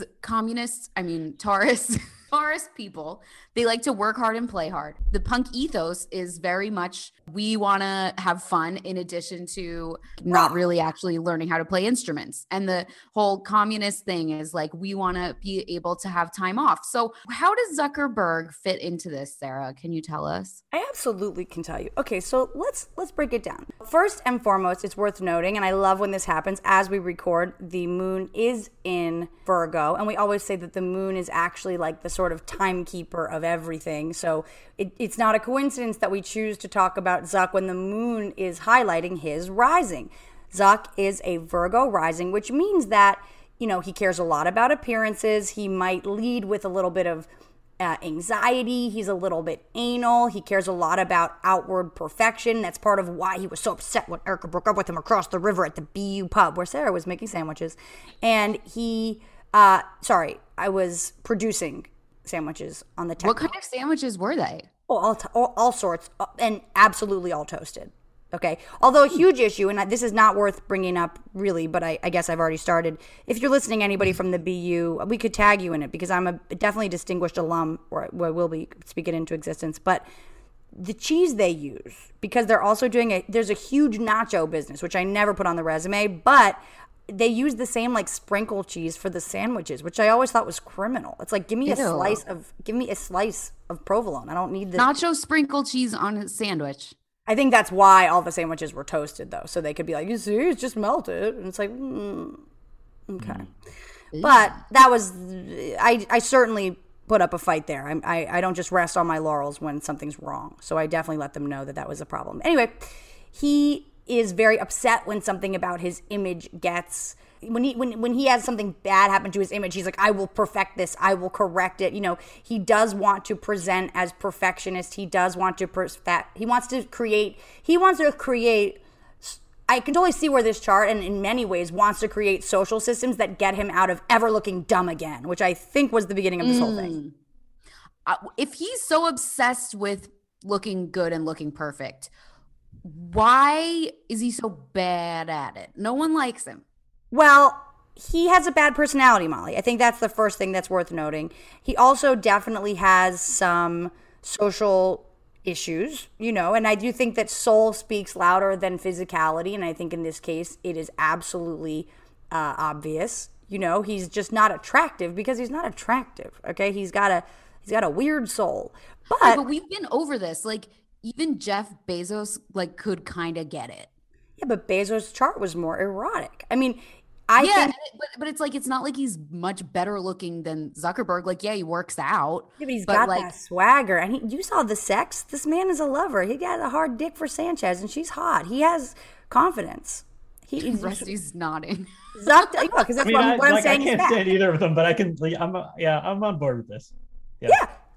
Taurus people, they like to work hard and play hard. The punk ethos is very much, we want to have fun in addition to not really actually learning how to play instruments. And the whole communist thing is like, we want to be able to have time off. So how does Zuckerberg fit into this, Sarah? Can you tell us? I absolutely can tell you. Okay, so let's break it down. First and foremost, it's worth noting, and I love when this happens, as we record, the moon is in Virgo, and we always say that the moon is actually like the sort of timekeeper of everything. So it's not a coincidence that we choose to talk about Zuck when the moon is highlighting his rising. Zuck is a Virgo rising, which means that, you know, he cares a lot about appearances. He might lead with a little bit of anxiety. He's a little bit anal. He cares a lot about outward perfection. That's part of why he was so upset when Erica broke up with him across the river at the BU pub where Sarah was making sandwiches. And he, I was producing sandwiches on the tech. What kind of sandwiches were they? Oh, all sorts, and absolutely all toasted. Okay. Although a huge issue, and this is not worth bringing up really, but I guess I've already started. If you're listening, anybody from the BU, we could tag you in it because I'm a definitely distinguished alum, or I will be speaking into existence. But the cheese they use, because they're also doing there's a huge nacho business, which I never put on the resume, but they use the same like sprinkle cheese for the sandwiches, which I always thought was criminal. It's like, give me a slice of provolone. I don't need the nacho sprinkle cheese on a sandwich. I think that's why all the sandwiches were toasted, though, so they could be like, you see, it's just melted. And it's like, okay. But that was, I certainly put up a fight there. I don't just rest on my laurels when something's wrong. So I definitely let them know that was a problem. Anyway, he is very upset when something about his image gets when he has something bad happen to his image, he's like, I will perfect this. I will correct it. You know, he does want to present as perfectionist. He does want to he wants to create. I can totally see where this chart, and in many ways, wants to create social systems that get him out of ever looking dumb again, which I think was the beginning of this whole thing. If he's so obsessed with looking good and looking perfect, why is he so bad at it? No one likes him. Well, he has a bad personality, Molly. I think that's the first thing that's worth noting. He also definitely has some social issues, you know, and I do think that soul speaks louder than physicality, and I think in this case it is absolutely obvious. You know, he's just not attractive because he's not attractive. Okay, he's got a weird soul. But we've been over this. Like, even Jeff Bezos like could kind of get it. Yeah, but Bezos' chart was more erotic. I mean, I think, but it's like, it's not like he's much better looking than Zuckerberg. Like, yeah, he works out. Yeah, but he's got like that swagger. And you saw the sex. This man is a lover. He got a hard dick for Sanchez, and she's hot. He has confidence. Rusty's nodding. Because that's what I'm saying. I can't stand either of them, but I can. I'm on board with this. Yeah.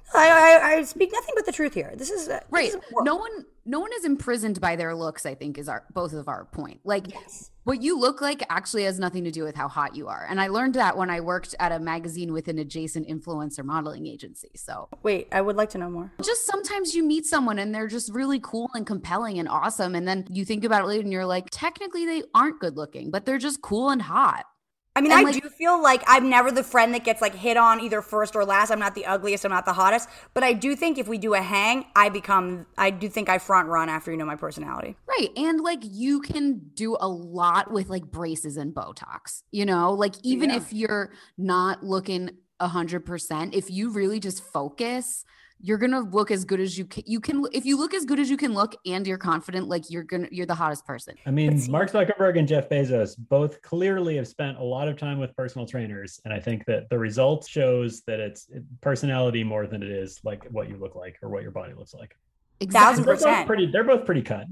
I speak nothing but the truth here. This is right. No one is imprisoned by their looks, I think, is both of our point. Like, yes. What you look like actually has nothing to do with how hot you are. And I learned that when I worked at a magazine with an adjacent influencer modeling agency. So wait, I would like to know more. Just sometimes you meet someone and they're just really cool and compelling and awesome. And then you think about it later and you're like, technically they aren't good looking, but they're just cool and hot. I mean, I do feel like I'm never the friend that gets like hit on either first or last. I'm not the ugliest. I'm not the hottest. But I do think if we do a hang, I do think I front run after you know my personality. Right. And like you can do a lot with like braces and Botox, you know, like even if you're not looking 100%, if you really just focus, you're going to look as good as you can. If you look as good as you can look and you're confident, like you're the hottest person. I mean, Mark Zuckerberg and Jeff Bezos both clearly have spent a lot of time with personal trainers. And I think that the results shows that it's personality more than it is like what you look like or what your body looks like. Exactly. 1,000%. They're both pretty cut.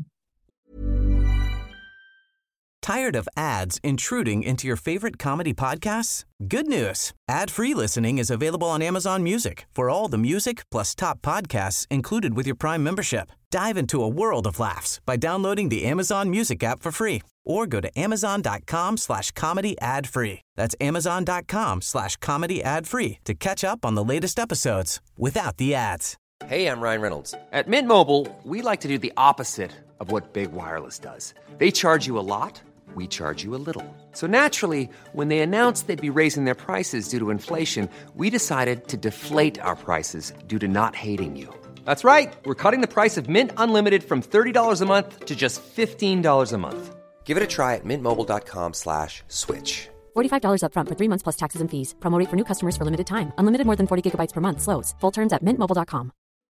Tired of ads intruding into your favorite comedy podcasts? Good news. Ad-free listening is available on Amazon Music for all the music plus top podcasts included with your Prime membership. Dive into a world of laughs by downloading the Amazon Music app for free or go to amazon.com/comedy ad-free. That's amazon.com/comedy ad-free to catch up on the latest episodes without the ads. Hey, I'm Ryan Reynolds. At Mint Mobile, we like to do the opposite of what Big Wireless does. They charge you a lot. We charge you a little. So naturally, when they announced they'd be raising their prices due to inflation, we decided to deflate our prices due to not hating you. That's right. We're cutting the price of Mint Unlimited from $30 a month to just $15 a month. Give it a try at mintmobile.com/switch. $45 up front for 3 months plus taxes and fees. Promo rate for new customers for limited time. Unlimited more than 40 gigabytes per month. Slows full terms at mintmobile.com.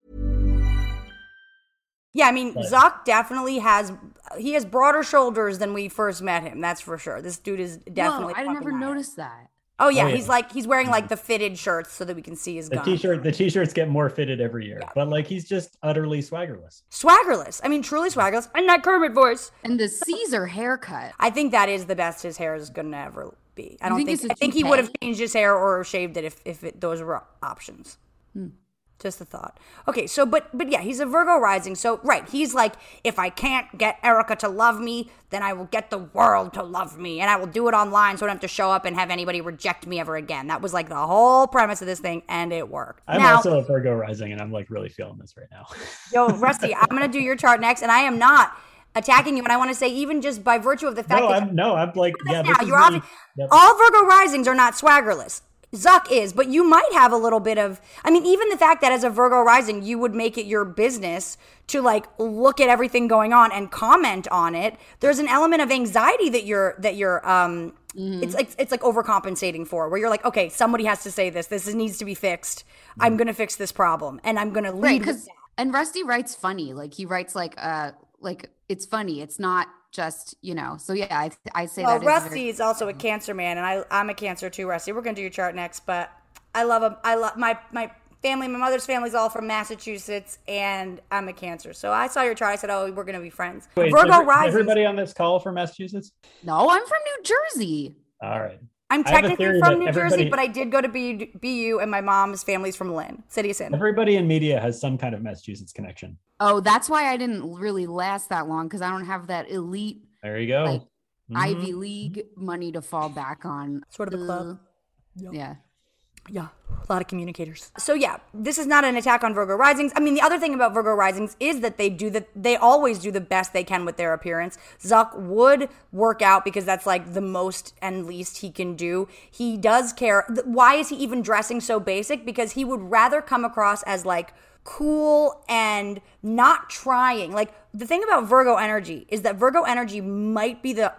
Yeah, I mean, Zuck definitely has broader shoulders than we first met him. That's for sure. This dude is definitely. Whoa, I never noticed that. Oh yeah, he's wearing like the fitted shirts so that we can see his gun. The t-shirts get more fitted every year, but like he's just utterly swaggerless. Swaggerless. I mean, truly swaggerless. And that Kermit voice. And the Caesar haircut. I think that is the best his hair is going to ever be. I think he would have changed his hair or shaved it if those were options. Just a thought. Okay, so but yeah, he's a Virgo rising. So right, he's like, if I can't get Erica to love me, then I will get the world to love me, and I will do it online, so I don't have to show up and have anybody reject me ever again. That was like the whole premise of this thing, and it worked. I'm also a Virgo rising, and I'm like really feeling this right now. Yo, Rusty, I'm gonna do your chart next, and I am not attacking you, and I want to say even just by virtue of the fact I'm like, yeah, now, all Virgo risings are not swaggerless. Zuck is, but you might have a little bit of, I mean, even the fact that as a Virgo rising, you would make it your business to like look at everything going on and comment on it. There's an element of anxiety that you're it's like overcompensating for, where you're like, okay, somebody has to say this needs to be fixed. I'm going to fix this problem and I'm going to lead with that. And Rusty writes funny. Like he writes like it's funny. It's not just, you know, so yeah, I say that. Rusty is also a Cancer man, and I'm a Cancer too, Rusty. We're gonna do your chart next, but I love him. I love my family. My mother's family's all from Massachusetts, and I'm a Cancer. So I saw your chart. I said, oh, we're gonna be friends. Wait, Virgo rising. Everybody on this call from Massachusetts? No, I'm from New Jersey. All right. I'm I have a technically theory from that New Jersey, everybody- but I did go to BU, and my mom's family's from Lynn, Citizen. Everybody in media has some kind of Massachusetts connection. Oh, that's why I didn't really last that long, because I don't have that elite, There you go. like Ivy League money to fall back on. Sort of a club. Yeah. Yeah, a lot of communicators. So yeah, this is not an attack on Virgo risings. I mean, the other thing about Virgo risings is that they always do the best they can with their appearance. Zuck would work out because that's like the most and least he can do. He does care. Why is he even dressing so basic? Because he would rather come across as like cool and not trying. Like, the thing about Virgo energy is that Virgo energy might be the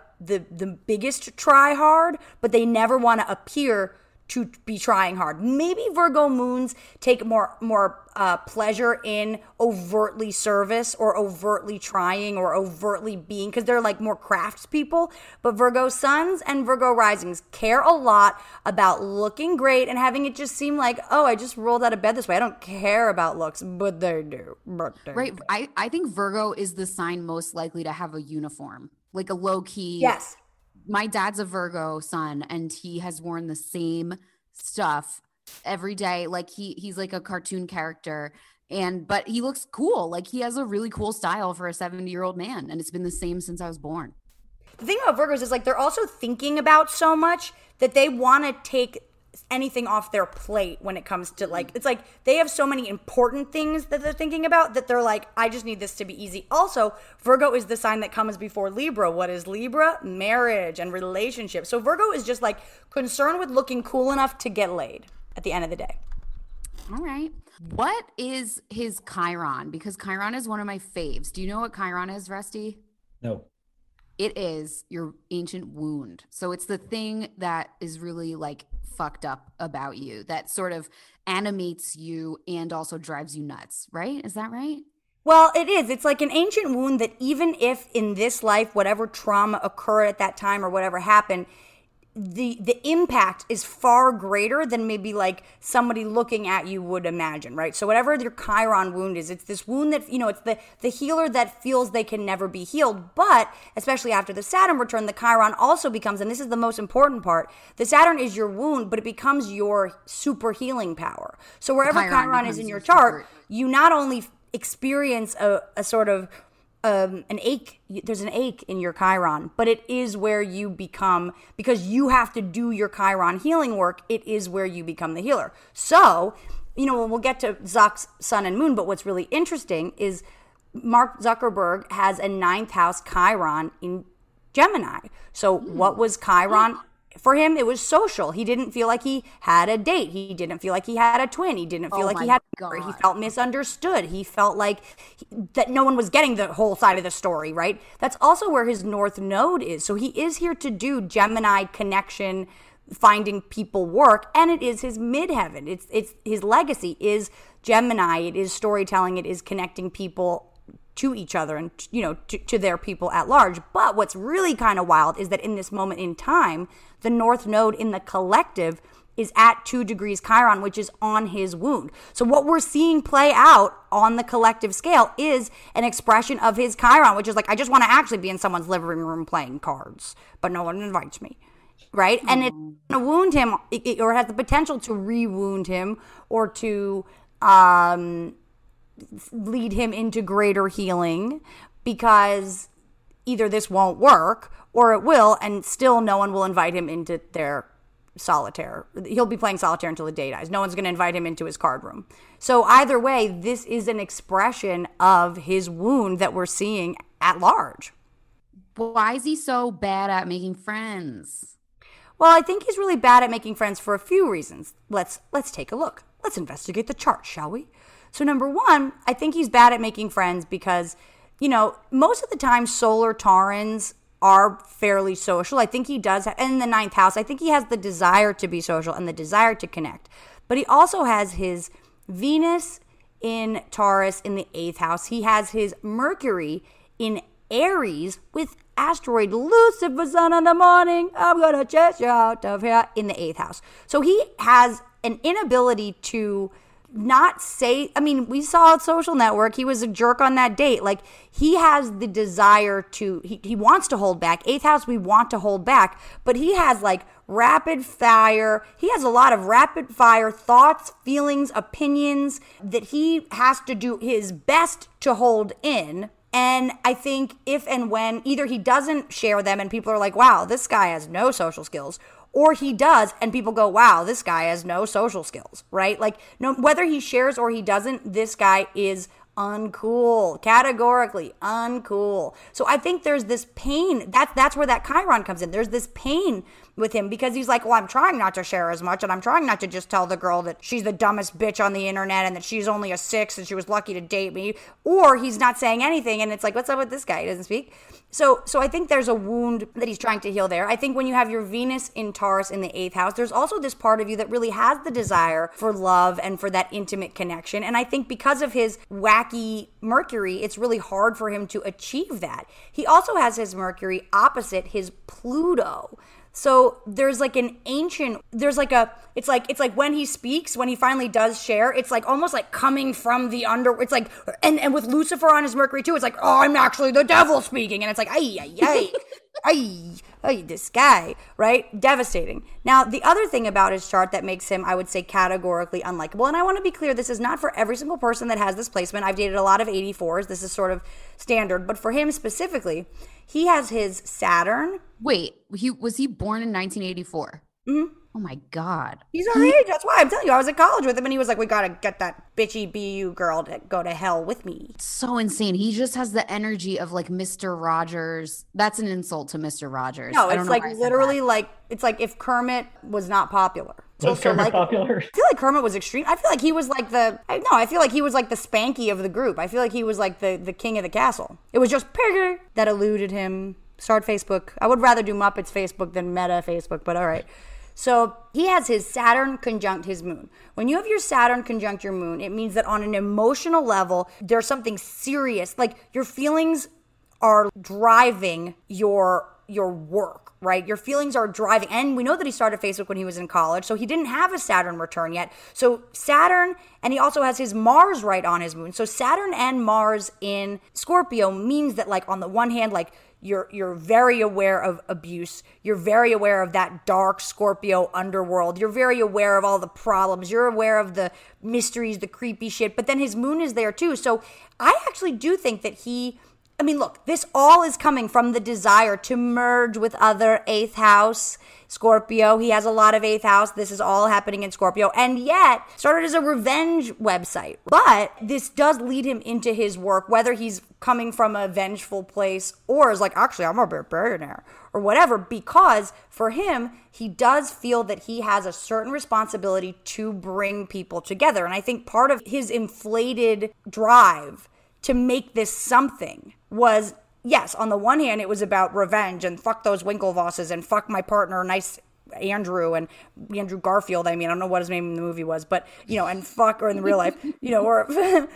biggest try hard, but they never want to appear to be trying hard. Maybe Virgo moons take more pleasure in overtly service or overtly trying or overtly being, because they're like more crafts people. But Virgo suns and Virgo risings care a lot about looking great and having it just seem like, oh, I just rolled out of bed this way. I don't care about looks, but they do. Right. I think Virgo is the sign most likely to have a uniform, like a low key. Yes. My dad's a Virgo sun, and he has worn the same stuff every day. Like he's like a cartoon character, but he looks cool. Like, he has a really cool style for a 70-year-old man, and it's been the same since I was born. The thing about Virgos is like they're also thinking about so much that they want to take anything off their plate when it comes to like, it's like they have so many important things that they're thinking about that they're like, I just need this to be easy. Also, Virgo is the sign that comes before Libra. What is Libra? Marriage and relationships. So Virgo is just like concerned with looking cool enough to get laid at the end of the day. All right. What is his Chiron? Because Chiron is one of my faves. Do you know what Chiron is, Rusty? No. It is your ancient wound. So it's the thing that is really like fucked up about you, that sort of animates you and also drives you nuts, right? Is that right? Well, it is. It's like an ancient wound that even if in this life, whatever trauma occurred at that time or whatever happened, the impact is far greater than maybe like somebody looking at you would imagine, right? So whatever your Chiron wound is, it's this wound that, you know, it's the healer that feels they can never be healed. But especially after the Saturn return, the Chiron also becomes, and this is the most important part, the Saturn is your wound, but it becomes your super healing power. So wherever Chiron is in your chart, you not only experience a sort of an ache. There's an ache in your Chiron, but it is where you become, because you have to do your Chiron healing work, it is where you become the healer. So, you know, we'll get to Zuck's sun and moon, but what's really interesting is Mark Zuckerberg has a 9th house Chiron in Gemini. So what was Chiron? For him, it was social. He didn't feel like he had a date. He didn't feel like he had a twin. He didn't feel like he had he felt misunderstood. He felt like that no one was getting the whole side of the story, right? That's also where his North Node is. So he is here to do Gemini connection, finding people work, and it is his midheaven. It's his legacy is Gemini. It is storytelling. It is connecting people to each other and, you know, to their people at large. But what's really kind of wild is that in this moment in time, the North Node in the collective is at 2 degrees Chiron, which is on his wound. So what we're seeing play out on the collective scale is an expression of his Chiron, which is like, I just want to actually be in someone's living room playing cards, but no one invites me. Right? And it's going to wound him, or has the potential to re-wound him, or to lead him into greater healing, because either this won't work or it will, and still no one will invite him into their solitaire. He'll be playing solitaire until the day dies. No one's going to invite him into his card room. So either way, this is an expression of his wound that we're seeing at large. Why is he so bad at making friends? Well, I think he's really bad at making friends for a few reasons. Let's take a look. Let's investigate the chart, shall we? So number one, I think he's bad at making friends because, you know, most of the time solar Taurans are fairly social. I think he does, in the 9th house, I think he has the desire to be social and the desire to connect. But he also has his Venus in Taurus in the 8th house. He has his Mercury in Aries with asteroid Lucifer sun in the morning. I'm going to chase you out of here in the 8th house. So he has an inability to not say, I mean, we saw Social Network, he was a jerk on that date. Like, he has the desire to, he wants to hold back. 8th house, we want to hold back, but he has like rapid fire. He has a lot of rapid fire thoughts, feelings, opinions that he has to do his best to hold in. And I think if and when either he doesn't share them and people are like, wow, this guy has no social skills, or he does and people go, wow, this guy has no social skills, right? Like, no, whether he shares or he doesn't, this guy is uncool, categorically uncool. So I think there's this pain. That's where that Chiron comes in. There's this pain with him because he's like, well, I'm trying not to share as much, and I'm trying not to just tell the girl that she's the dumbest bitch on the internet and that she's only a 6 and she was lucky to date me. Or he's not saying anything and it's like, what's up with this guy? He doesn't speak. So I think there's a wound that he's trying to heal there. I think when you have your Venus in Taurus in the 8th house, there's also this part of you that really has the desire for love and for that intimate connection. And I think because of his wacky Mercury, it's really hard for him to achieve that. He also has his Mercury opposite his Pluto. So there's like an ancient, there's like a, it's like when he speaks, when he finally does share, it's like almost like coming from the it's like, and with Lucifer on his Mercury too, it's like, oh, I'm actually the devil speaking. And it's like, ay, this guy, right? Devastating. Now, the other thing about his chart that makes him, I would say, categorically unlikable, and I want to be clear, this is not for every single person that has this placement. I've dated a lot of 84s. This is sort of standard. But for him specifically, he has his Saturn. Wait, was he born in 1984? Mm-hmm. Oh my God. He's our age. That's why I'm telling you. I was at college with him and he was like, we got to get that bitchy BU girl to go to hell with me. It's so insane. He just has the energy of like Mr. Rogers. That's an insult to Mr. Rogers. No, it's like literally like, it's like if Kermit was not popular. Was Kermit popular? I feel like Kermit was extreme. I feel like he was like I feel like he was like the Spanky of the group. I feel like he was like the king of the castle. It was just Pigger that eluded him. Start Facebook. I would rather do Muppets Facebook than Meta Facebook, but all right. So he has his Saturn conjunct his moon. When you have your Saturn conjunct your moon, it means that on an emotional level, there's something serious. Like your feelings are driving your work, right? Your feelings are driving. And we know that he started Facebook when he was in college, so he didn't have a Saturn return yet. So Saturn, and he also has his Mars right on his moon. So Saturn and Mars in Scorpio means that, like, on the one hand, like, you're very aware of abuse. You're very aware of that dark Scorpio underworld. You're very aware of all the problems. You're aware of the mysteries, the creepy shit. But then his moon is there too. So I actually do think that look, this all is coming from the desire to merge with other 8th house Scorpio. He has a lot of 8th house. This is all happening in Scorpio. And yet, started as a revenge website. But this does lead him into his work, whether he's coming from a vengeful place or is like, actually, I'm a billionaire or whatever, because for him, he does feel that he has a certain responsibility to bring people together. And I think part of his inflated drive to make this something was, yes, on the one hand, it was about revenge and fuck those Winklevosses and fuck my partner, nice Andrew Garfield. I mean, I don't know what his name in the movie was, but, and fuck, or in real life, or,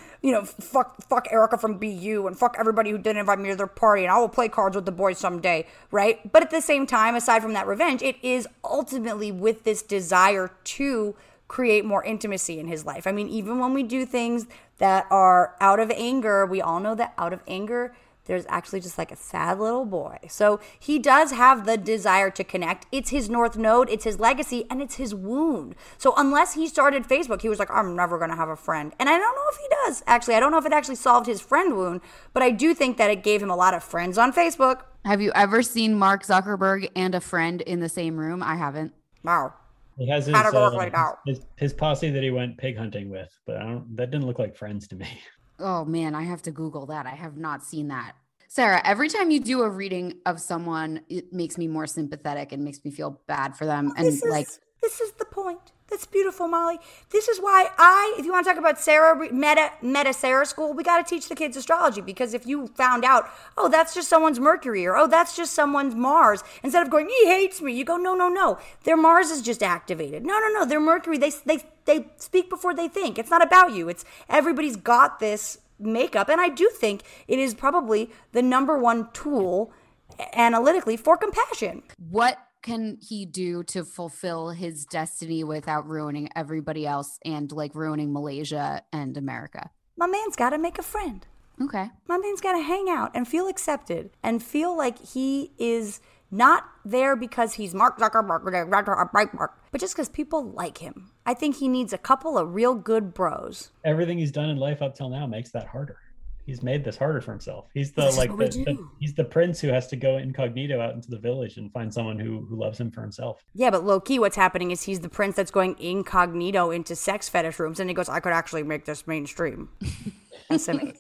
fuck Erica from BU and fuck everybody who didn't invite me to their party and I will play cards with the boys someday, right? But at the same time, aside from that revenge, it is ultimately with this desire to create more intimacy in his life. I mean, even when we do things that are out of anger, we all know that out of anger, there's actually just like a sad little boy. So he does have the desire to connect. It's his North Node, it's his legacy, and it's his wound. So unless he started Facebook, he was like, I'm never going to have a friend. And I don't know if he does, actually. I don't know if it actually solved his friend wound, but I do think that it gave him a lot of friends on Facebook. Have you ever seen Mark Zuckerberg and a friend in the same room? I haven't. Wow. He has his posse that he went pig hunting with, but that didn't look like friends to me. Oh man, I have to Google that. I have not seen that. Sarah, every time you do a reading of someone, it makes me more sympathetic and makes me feel bad for them. Well, this is the point. That's beautiful, Molly. This is why if you want to talk about Sarah, meta Sarah school, we got to teach the kids astrology, because if you found out, oh, that's just someone's Mercury, or oh, that's just someone's Mars, instead of going, he hates me, you go, no, their Mars is just activated. No, their Mercury, they speak before they think. It's not about you. It's everybody's got this makeup, and I do think it is probably the number one tool analytically for compassion. What can he do to fulfill his destiny without ruining everybody else and like ruining Malaysia and America? My man's got to make a friend. Okay. My man's got to hang out and feel accepted and feel like he is Not there because he's Mark Zuckerberg, but just because people like him. I think he needs a couple of real good bros. Everything he's done in life up till now makes that harder. He's made this harder for himself. He's he's the prince who has to go incognito out into the village and find someone who loves him for himself. Yeah, but low key, what's happening is he's the prince that's going incognito into sex fetish rooms, and he goes, "I could actually make this mainstream." SMH.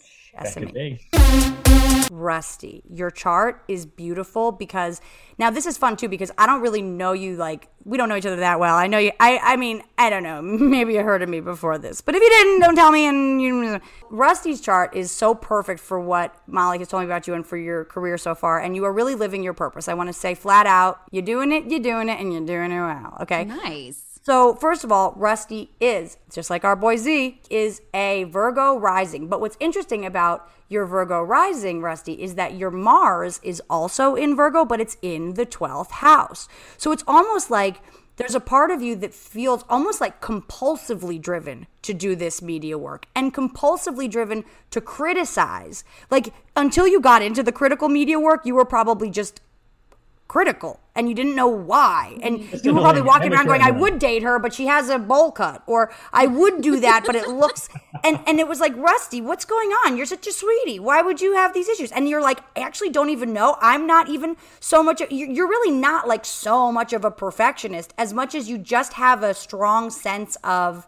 Rusty, your chart is beautiful because now this is fun too because I don't really know you, like we don't know each other that well. I know you. I mean, I don't know. Maybe you heard of me before this, but if you didn't, don't tell me. And Rusty's chart is so perfect for what Molly has told me about you and for your career so far, and you are really living your purpose. I want to say flat out, you're doing it, and you're doing it well. Okay, nice. So first of all, Rusty is, just like our boy Z, is a Virgo rising. But what's interesting about your Virgo rising, Rusty, is that your Mars is also in Virgo, but it's in the 12th house. So it's almost like there's a part of you that feels almost like compulsively driven to do this media work and compulsively driven to criticize. Like until you got into the critical media work, you were probably just critical and you didn't know why, and you were probably walking around going, I would date her but she has a bowl cut, or I would do that but it looks and it was like, Rusty, what's going on? You're such a sweetie, why would you have these issues? And you're like, I actually don't even know. I'm not even so much you're really not like so much of a perfectionist as much as you just have a strong sense of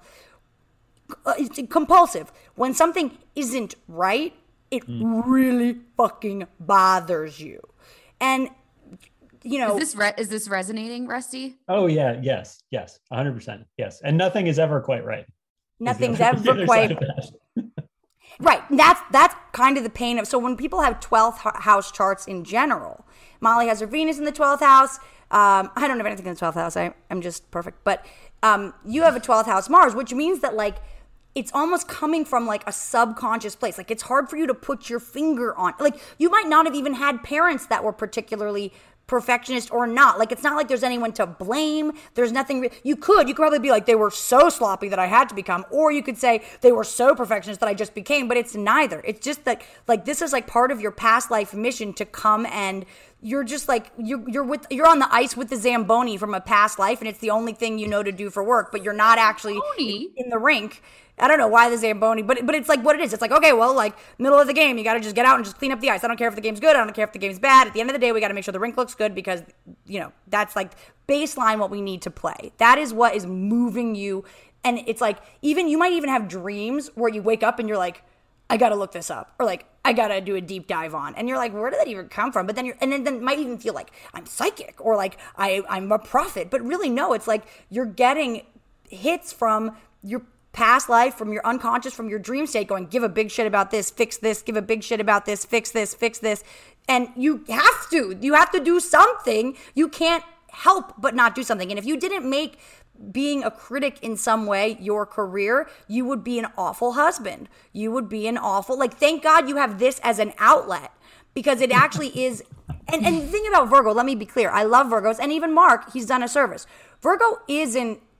compulsive. When something isn't right, it really fucking bothers you. And you know, is this resonating, Rusty? Oh yeah, yes, 100%, yes. And nothing is ever quite right. Nothing's ever quite right. That's kind of the pain of. So when people have 12th house charts in general, Molly has her Venus in the 12th house. I don't have anything in the 12th house. I'm just perfect. But you have a 12th house Mars, which means that like it's almost coming from like a subconscious place. Like it's hard for you to put your finger on. Like you might not have even had parents that were particularly perfectionist or not. Like it's not like there's anyone to blame. There's nothing you could probably be like, they were so sloppy that I had to become, or you could say they were so perfectionist that I just became, but it's neither. It's just that like this is like part of your past life mission to come, and you're just like you're on the ice with the Zamboni from a past life, and it's the only thing you know to do for work, but you're not actually in the rink. I don't know why the Zamboni, but it's like what it is. It's like, okay, well, like middle of the game, you got to just get out and just clean up the ice. I don't care if the game's good. I don't care if the game's bad. At the end of the day, we got to make sure the rink looks good because, you know, that's like baseline what we need to play. That is what is moving you. And it's like, even you might even have dreams where you wake up and you're like, I got to look this up, or like, I got to do a deep dive on. And you're like, where did that even come from? But then then it might even feel like I'm psychic or like I'm a prophet. But really, no, it's like you're getting hits from your past life, from your unconscious, from your dream state, going, give a big shit about this, fix this, give a big shit about this, fix this, fix this. And you have to do something. You can't help but not do something. And if you didn't make being a critic in some way your career, you would be an awful husband. You would be an awful, like, thank God you have this as an outlet, because it actually is. And the thing about Virgo, let me be clear, I love Virgos, and even Mark, he's done a service. Virgo is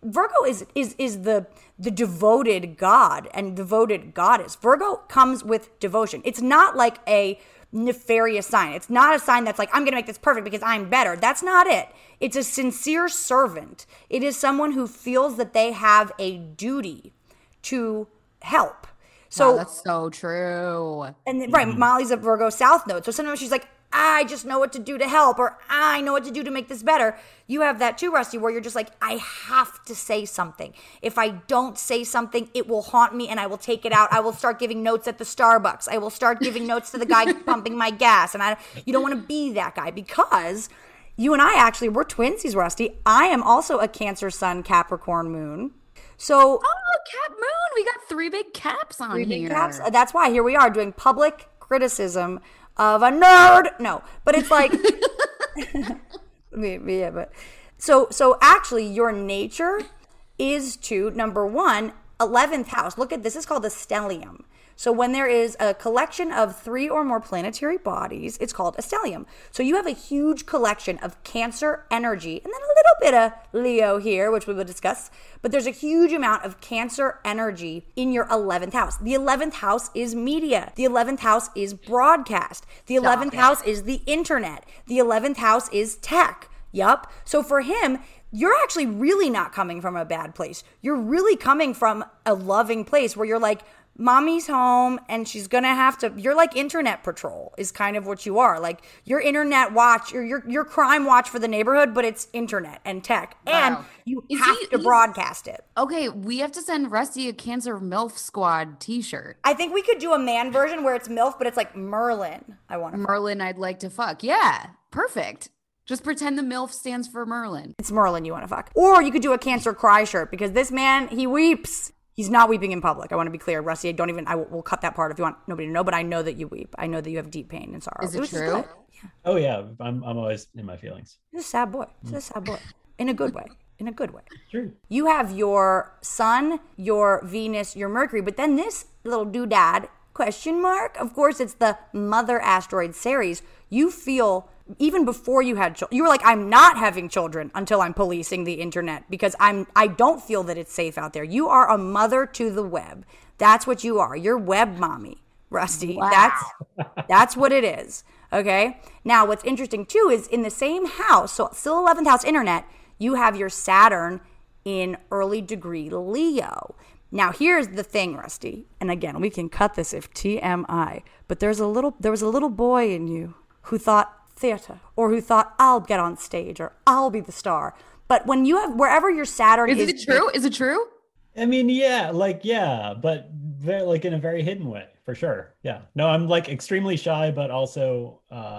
the devoted god and devoted goddess. Virgo comes with devotion. It's not like a nefarious sign. It's not a sign that's like, I'm going to make this perfect because I'm better. That's not it. It's a sincere servant. It is someone who feels that they have a duty to help. So wow, that's so true. And right, Molly's a Virgo South Node. So sometimes she's like, I just know what to do to help, or I know what to do to make this better. You have that too, Rusty, where you're just like, I have to say something. If I don't say something, it will haunt me and I will take it out. I will start giving notes at the Starbucks. I will start giving notes to the guy pumping my gas. And you don't want to be that guy, because you and I actually, we're twinsies, Rusty. I am also a Cancer Sun, Capricorn Moon. So, Cap Moon, we got three big caps on here. Caps. That's why here we are doing public criticism of a nerd. No, but it's like, yeah, but so actually your nature is to, number one, 11th house. Look at this is called the stellium. So when there is a collection of 3 or more planetary bodies, it's called a stellium. So you have a huge collection of Cancer energy, and then a little bit of Leo here, which we will discuss. But there's a huge amount of Cancer energy in your 11th house. The 11th house is media. The 11th house is broadcast. The 11th house is the internet. The 11th house is tech. Yup. So for him, you're actually really not coming from a bad place. You're really coming from a loving place where you're like, mommy's home and she's gonna have to, you're like internet patrol is kind of what you are. Like your internet watch, your crime watch for the neighborhood, but it's internet and tech. Wow. And you have to broadcast it. Okay, we have to send Rusty a Cancer MILF Squad t-shirt. I think we could do a man version where it's MILF, but it's like Merlin. Merlin I'd like to fuck. Yeah, perfect. Just pretend the MILF stands for Merlin. It's Merlin you want to fuck. Or you could do a Cancer cry shirt because this man, he weeps. He's not weeping in public. I want to be clear, Rusty. We'll cut that part if you want nobody to know, but I know that you weep. I know that you have deep pain and sorrow. Is it true? Yeah. Oh yeah, I'm always in my feelings. He's a sad boy. He's a sad boy. In a good way. In a good way. True. You have your Sun, your Venus, your Mercury, but then this little doodad, question mark, of course it's the mother asteroid Ceres. You feel, even before you had children, you were like, I'm not having children until I'm policing the internet because I don't feel that it's safe out there. You are a mother to the web. That's what you are. You're web mommy, Rusty. Wow. That's what it is. Okay. Now, what's interesting too is in the same house, so still 11th house internet, you have your Saturn in early degree Leo. Now, here's the thing, Rusty. And again, we can cut this if TMI, but there was a little boy in you who thought theater, or who thought I'll get on stage, or I'll be the star. But when you have, wherever your Saturn is it true? Is it true? I mean, yeah, but very, like in a very hidden way, for sure. Yeah. No, I'm like extremely shy, but also,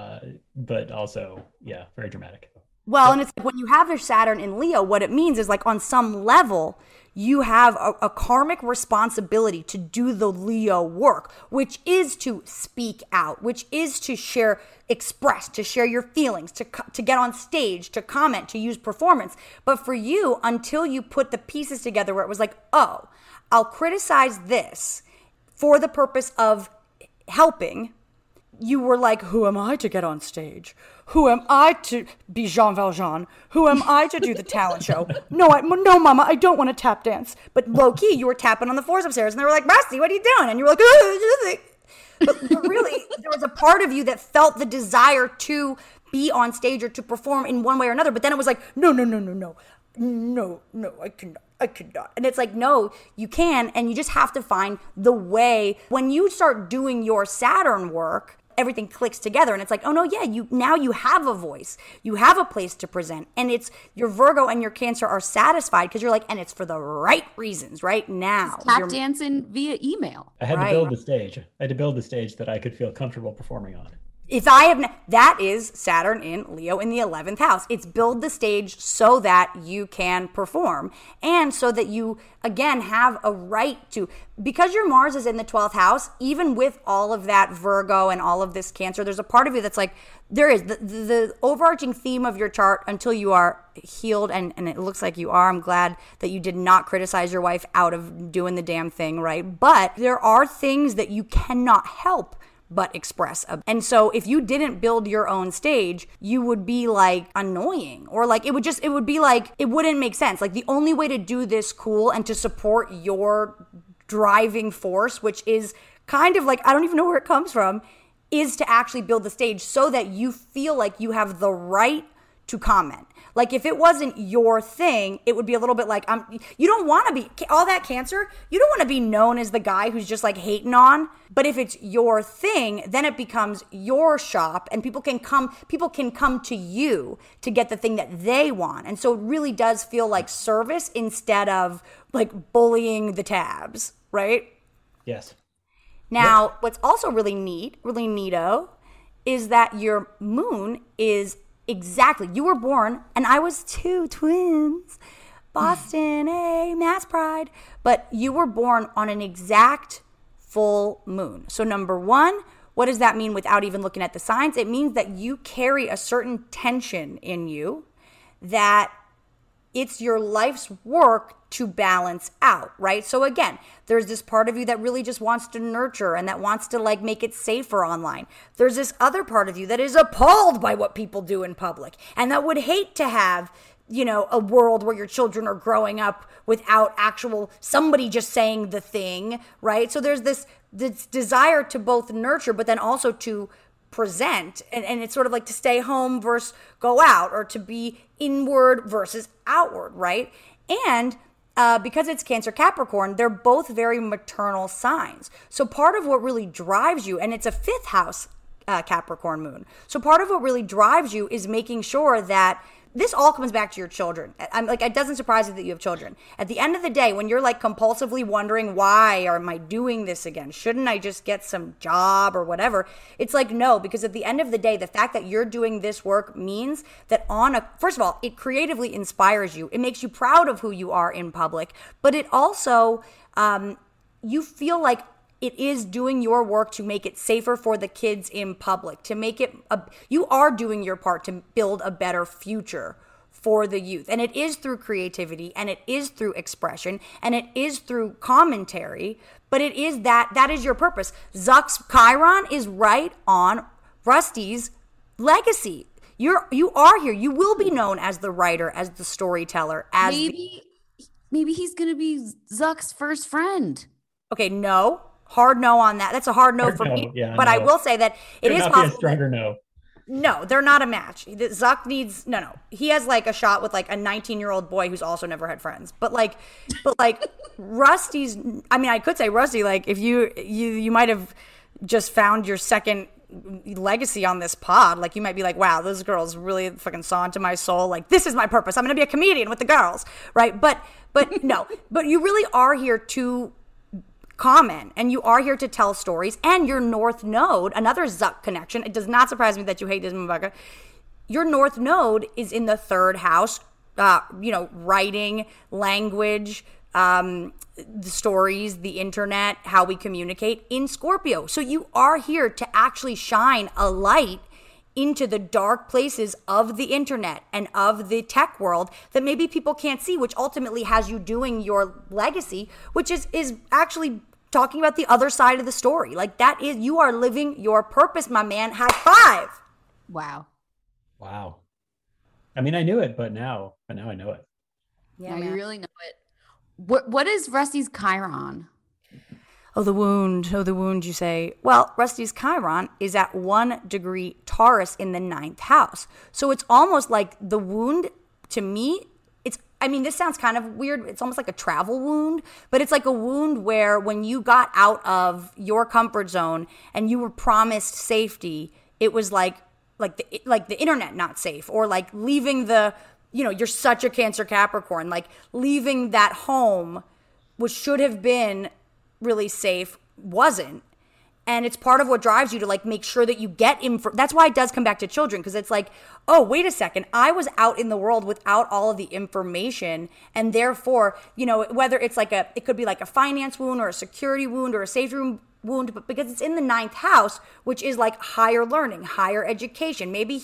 yeah, very dramatic. Well, and it's like when you have your Saturn in Leo, what it means is like on some level, you have a karmic responsibility to do the Leo work, which is to speak out, which is to express, to share your feelings, to get on stage, to comment, to use performance. But for you, until you put the pieces together where it was like, oh, I'll criticize this for the purpose of helping, you were like, who am I to get on stage? Who am I to be Jean Valjean? Who am I to do the talent show? No, Mama, I don't want to tap dance. But low key, you were tapping on the floors upstairs, and they were like, Rusty, what are you doing? And you were like, but really, there was a part of you that felt the desire to be on stage or to perform in one way or another. But then it was like, no, I cannot. And it's like, no, you can, and you just have to find the way. When you start doing your Saturn work, everything clicks together and it's like, oh no, yeah, you have a voice, you have a place to present, and it's your Virgo and your Cancer are satisfied because you're like, and it's for the right reasons right now. Tap dancing via email. I had to build the stage. I had to build the stage that I could feel comfortable performing on. That is Saturn in Leo in the 11th house. It's build the stage so that you can perform and so that you, again, have a right to, because your Mars is in the 12th house, even with all of that Virgo and all of this Cancer, there's a part of you that's like, there is the overarching theme of your chart until you are healed, and it looks like you are. I'm glad that you did not criticize your wife out of doing the damn thing, right? But there are things that you cannot help but express. And so if you didn't build your own stage, you would be like annoying, or like it would be like, it wouldn't make sense. Like the only way to do this cool and to support your driving force, which is kind of like, I don't even know where it comes from, is to actually build the stage so that you feel like you have the right to comment. Like if it wasn't your thing, it would be a little bit like, you don't want to be, all that Cancer, you don't want to be known as the guy who's just like hating on. But if it's your thing, then it becomes your shop and people can come to you to get the thing that they want. And so it really does feel like service instead of like bullying the tabs, right? Yes. Now, what's also really neato, is that your moon is exactly, you were born, and I was too, twins, Boston, Mass Pride, but you were born on an exact full moon. So number one, what does that mean without even looking at the signs? It means that you carry a certain tension in you that it's your life's work to balance out, right? So again, there's this part of you that really just wants to nurture and that wants to like make it safer online. There's this other part of you that is appalled by what people do in public and that would hate to have, you know, a world where your children are growing up without actual somebody just saying the thing, right? So there's this desire to both nurture, but then also to present, and it's sort of like to stay home versus go out, or to be inward versus outward, right? And because it's Cancer Capricorn, they're both very maternal signs. So part of what really drives you, and it's a 5th house Capricorn moon, so part of what really drives you is making sure that this all comes back to your children. I'm like, it doesn't surprise me that you have children. At the end of the day, when you're like compulsively wondering, why am I doing this again? Shouldn't I just get some job or whatever? It's like, no, because at the end of the day, the fact that you're doing this work means that first of all, it creatively inspires you. It makes you proud of who you are in public, but it also, you feel like it is doing your work to make it safer for the kids in public, to make it, you are doing your part to build a better future for the youth. And it is through creativity, and it is through expression, and it is through commentary, but it is that is your purpose. Zuck's Chiron is right on Rusty's legacy. You are here. You will be known as the writer, as the storyteller, as maybe he's going to be Zuck's first friend. Okay, no. Hard no on that. That's a hard no for me. Yeah, but no. I will say that it is possible. Be a stronger no. No, they're not a match. Zuck needs no. He has like a shot with like a 19-year-old boy who's also never had friends. But like Rusty's. I mean, I could say Rusty. Like if you might have just found your second legacy on this pod. Like you might be like, wow, those girls really fucking saw into my soul. Like this is my purpose. I'm gonna be a comedian with the girls, right? But no. But you really are here to comment, and you are here to tell stories, and your North Node, another Zuck connection. It does not surprise me that you hate this, Mubaka. Your North Node is in the 3rd house, writing, language, the stories, the internet, how we communicate in Scorpio. So you are here to actually shine a light into the dark places of the internet and of the tech world that maybe people can't see, which ultimately has you doing your legacy, which is actually talking about the other side of the story. Like that is, you are living your purpose, my man. High five. Wow. I mean, I knew it, but now I know it. Yeah, you really know it. What is Rusty's Chiron? Oh, the wound, you say. Well, Rusty's Chiron is at 1 degree Taurus in the 9th house. So it's almost like the wound, to me, this sounds kind of weird. It's almost like a travel wound, but it's like a wound where when you got out of your comfort zone and you were promised safety, it was like the internet not safe, or like leaving you're such a Cancer Capricorn, like leaving that home, which should have been really safe, wasn't. And it's part of what drives you to like make sure that you get info. That's why it does come back to children, because it's like, oh, wait a second, I was out in the world without all of the information, and therefore, whether it's like it could be like a finance wound or a security wound or a safety wound, but because it's in the 9th house, which is like higher learning, higher education. Maybe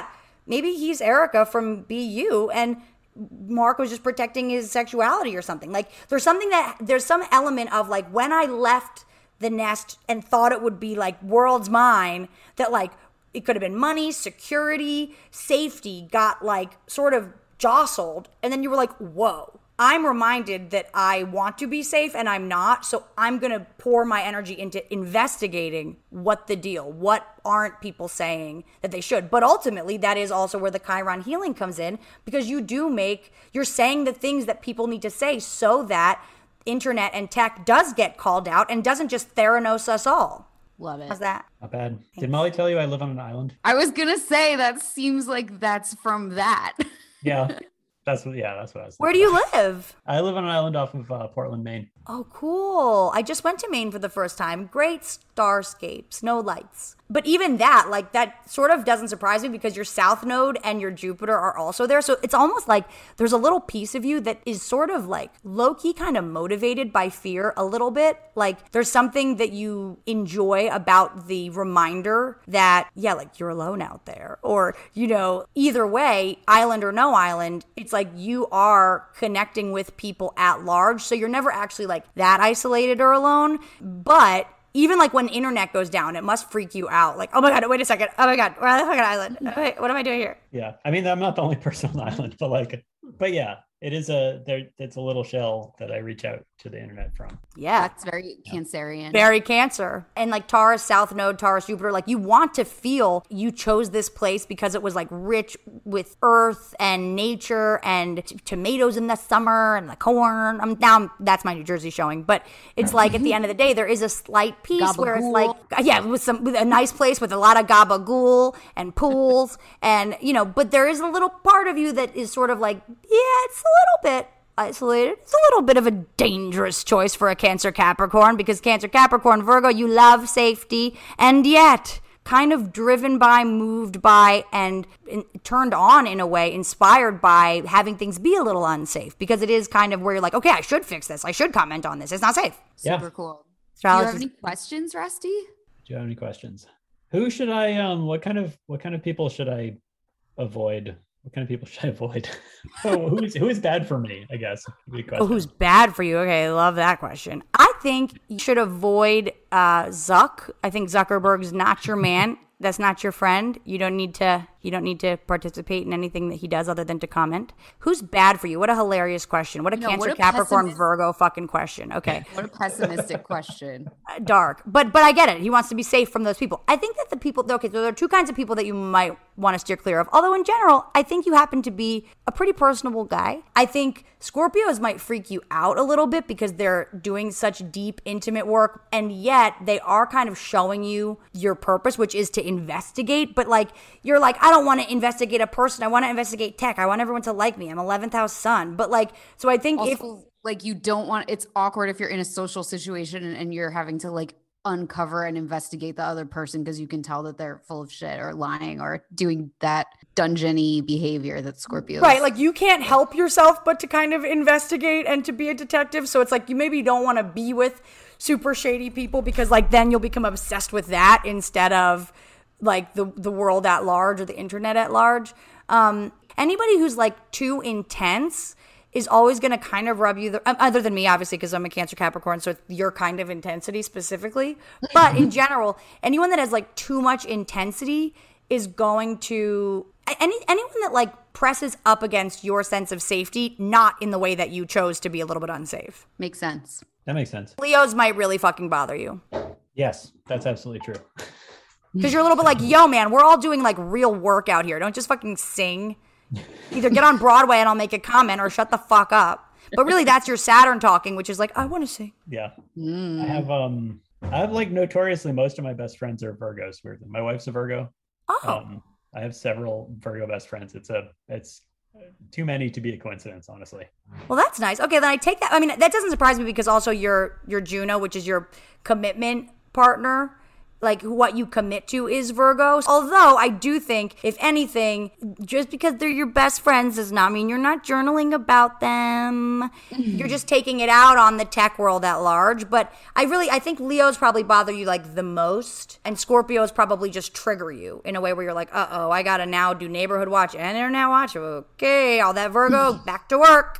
he's Erica from BU and Mark was just protecting his sexuality or something. Like there's some element of like when I left the nest and thought it would be like world's mine, that like it could have been money, security, safety got like sort of jostled. And then you were like, whoa, I'm reminded that I want to be safe and I'm not. So I'm going to pour my energy into investigating what aren't people saying that they should. But ultimately, that is also where the Chiron healing comes in, because you're saying the things that people need to say so that internet and tech does get called out and doesn't just Theranos us all. Love it. How's that? Not bad. Did Molly tell you I live on an island? I was going to say, that seems like that's from that. Yeah. That's what I was thinking. Where do you live? I live on an island off of Portland, Maine. Oh, cool. I just went to Maine for the first time. Great starscapes, no lights. But even that, like that sort of doesn't surprise me, because your South Node and your Jupiter are also there. So it's almost like there's a little piece of you that is sort of like low-key kind of motivated by fear a little bit. Like there's something that you enjoy about the reminder that, yeah, like you're alone out there. Or, either way, island or no island, it's like you are connecting with people at large. So you're never actually like that isolated or alone. But even like when internet goes down, it must freak you out. Like, oh my God, wait a second. Oh my God, we're on the fucking island. Wait, what am I doing here? Yeah. I mean, I'm not the only person on the island, but yeah, it's a little shell that I reach out to the internet from. Yeah. That's very Cancerian. Very Cancer. And like Taurus, South Node, Taurus, Jupiter, like you want to feel you chose this place because it was like rich with earth and nature and tomatoes in the summer and the corn. That's my New Jersey showing. But it's like at the end of the day, there is a slight piece gabagool. Where it's like, yeah, with a nice place with a lot of gabagool and pools and, but there is a little part of you that is sort of like, yeah, it's a little bit isolated. It's a little bit of a dangerous choice for a Cancer Capricorn because Cancer Capricorn Virgo, you love safety and yet kind of driven by, moved by, and turned on in a way, inspired by having things be a little unsafe because it is kind of where you're like, okay, I should fix this. I should comment on this. It's not safe. Super cool. Do you have any questions, Rusty? Do you have any questions? Who should I, what kind of people should I avoid? What kind of people should I avoid? Who is bad for me, I guess. Who's bad for you? Okay, I love that question. I think you should avoid Zuck. I think Zuckerberg's not your man. That's not your friend. You don't need to participate in anything that he does other than to comment. Who's bad for you? What a hilarious question. What a Cancer, Capricorn, Virgo fucking question. Okay. What a pessimistic question. Dark. But I get it. He wants to be safe from those people. I think that the people, okay, so there are two kinds of people that you might want to steer clear of. Although in general, I think you happen to be a pretty personable guy. I think Scorpios might freak you out a little bit because they're doing such deep, intimate work. And yet they are kind of showing you your purpose, which is to investigate. But like, you're like, I don't want to investigate a person. I want to investigate tech. I want everyone to like me. I'm 11th house sun. But like, so I think also, like you don't want, it's awkward if you're in a social situation and you're having to like uncover and investigate the other person because you can tell that they're full of shit or lying or doing that dungeon-y behavior that Scorpios. Right, like you can't help yourself but to kind of investigate and to be a detective. So it's like you maybe don't want to be with super shady people because like then you'll become obsessed with that instead of like the world at large or the internet at large. Anybody who's like too intense is always going to kind of rub you, other than me, obviously, because I'm a Cancer Capricorn, so it's your kind of intensity specifically. But in general, anyone that has like too much intensity is going to, anyone that like presses up against your sense of safety, not in the way that you chose to be a little bit unsafe. Makes sense. That makes sense. Leos might really fucking bother you. Yes, that's absolutely true. Because you're a little bit like, yo, man, we're all doing like real work out here. Don't just fucking sing. Either get on Broadway and I'll make a comment or shut the fuck up. But really, that's your Saturn talking, which is like, I want to sing. Yeah. I have like notoriously most of my best friends are Virgos. Weirdly, my wife's a Virgo. Oh. I have several Virgo best friends. It's too many to be a coincidence, honestly. Well, that's nice. Okay, then I take that. I mean, that doesn't surprise me because also your Juno, which is your commitment partner, like what you commit to is Virgo. Although I do think, if anything, just because they're your best friends does not mean you're not journaling about them. You're just taking it out on the tech world at large. But I think Leos probably bother you like the most. And Scorpios probably just trigger you in a way where you're like, uh-oh, I gotta now do neighborhood watch and internet watch. Okay, all that Virgo, back to work.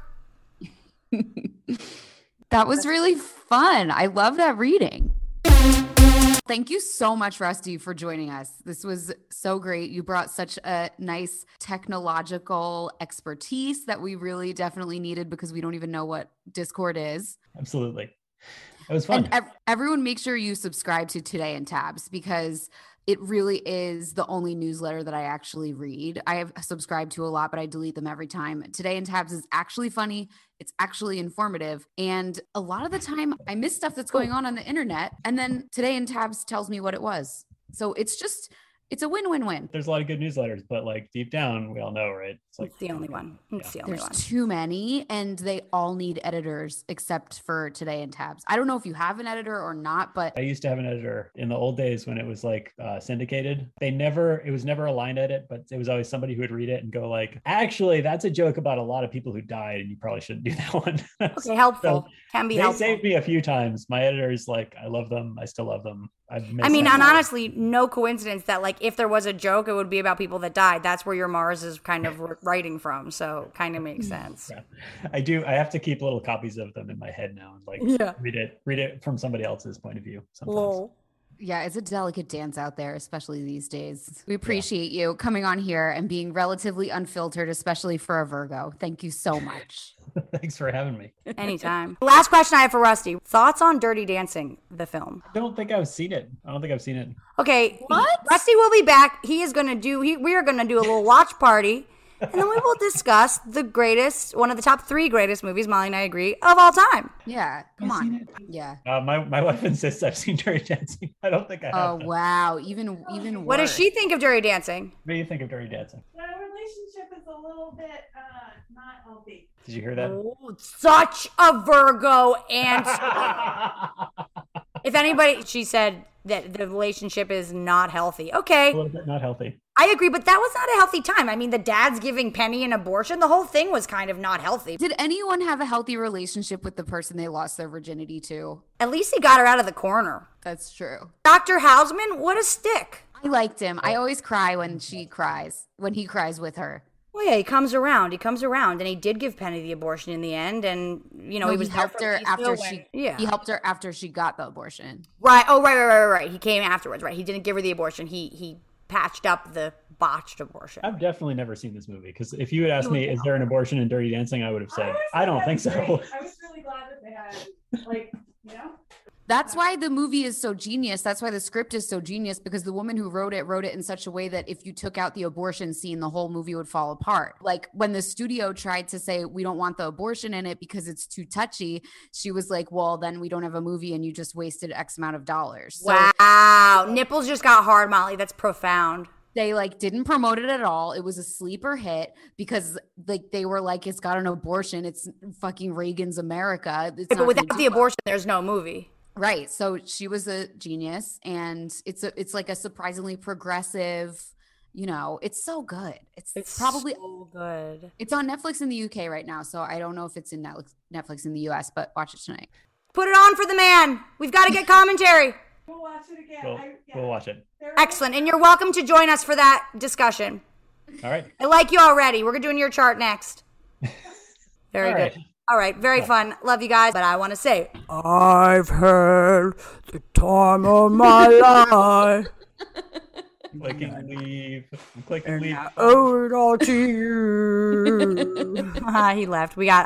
That was really fun. I love that reading. Thank you so much, Rusty, for joining us. This was so great. You brought such a nice technological expertise that we really definitely needed because we don't even know what Discord is. Absolutely. It was fun. And everyone make sure you subscribe to Today in Tabs because it really is the only newsletter that I actually read. I have subscribed to a lot, but I delete them every time. Today in Tabs is actually funny. It's actually informative. And a lot of the time I miss stuff that's going on the internet. And then Today in Tabs tells me what it was. So it's a win-win-win. There's a lot of good newsletters, but like deep down, we all know, right? It's the only one. There's too many, and they all need editors except for Today in Tabs. I don't know if you have an editor or not, but I used to have an editor in the old days when it was like syndicated. It was never a line edit, but it was always somebody who would read it and go like, actually, that's a joke about a lot of people who died, and you probably shouldn't do that one. Okay, helpful. So can be helpful. They saved me a few times. My editors, like, I love them. I still love them. I've I mean, and honestly, no coincidence that like if there was a joke, it would be about people that died. That's where your Mars is kind of writing from. So kind of makes sense. Yeah. I have to keep little copies of them in my head now and like read it from somebody else's point of view sometimes. Whoa. Yeah, it's a delicate dance out there, especially these days. We appreciate you coming on here and being relatively unfiltered, especially for a Virgo. Thank you so much. Thanks for having me. Anytime. Last question I have for Rusty. Thoughts on Dirty Dancing, the film? I don't think I've seen it. Okay. What? Rusty will be back. We are going to do a little watch party. And then we will discuss one of the top 3 greatest movies, Molly and I agree, of all time. Yeah, come on. Yeah. My wife insists I've seen Dirty Dancing. I don't think I have. Oh, wow. Even worse. What does she think of Dirty Dancing? What do you think of Dirty Dancing? The relationship is a little bit not healthy. Did you hear that? Oh, such a Virgo answer. If anybody, she said that the relationship is not healthy. Okay. A little bit not healthy. I agree, but that was not a healthy time. I mean, the dad's giving Penny an abortion. The whole thing was kind of not healthy. Did anyone have a healthy relationship with the person they lost their virginity to? At least he got her out of the corner. That's true. Dr. Hausman, what a stick. I liked him. I always cry when he cries with her. Well, yeah, he comes around, and he did give Penny the abortion in the end, and he was helped her after he helped her after she got the abortion. Right. Oh, right. He came afterwards. Right. He didn't give her the abortion. He patched up the botched abortion. I've definitely never seen this movie because if you had asked me, is there an abortion in Dirty Dancing, I would have said, I don't think so. I was really glad that they had, That's why the movie is so genius. That's why the script is so genius, because the woman who wrote it in such a way that if you took out the abortion scene, the whole movie would fall apart. Like when the studio tried to say, we don't want the abortion in it because it's too touchy, she was like, well, then we don't have a movie and you just wasted X amount of dollars. So wow. Nipples just got hard, Molly. That's profound. They didn't promote it at all. It was a sleeper hit because they were like, it's got an abortion. It's fucking Reagan's America. But without the abortion, there's no movie. Right. So she was a genius, and it's like a surprisingly progressive, it's so good. It's probably so good. It's on Netflix in the UK right now. So I don't know if it's in Netflix in the US, but watch it tonight. Put it on for the man. We've got to get commentary. We'll watch it again. We'll watch it. Excellent. And you're welcome to join us for that discussion. All right. I like you already. We're doing your chart next. Very good. Right. All right, very fun. Love you guys. But I want to say, I've had the time of my life. Clicking leave. I owe it all to you. He left. We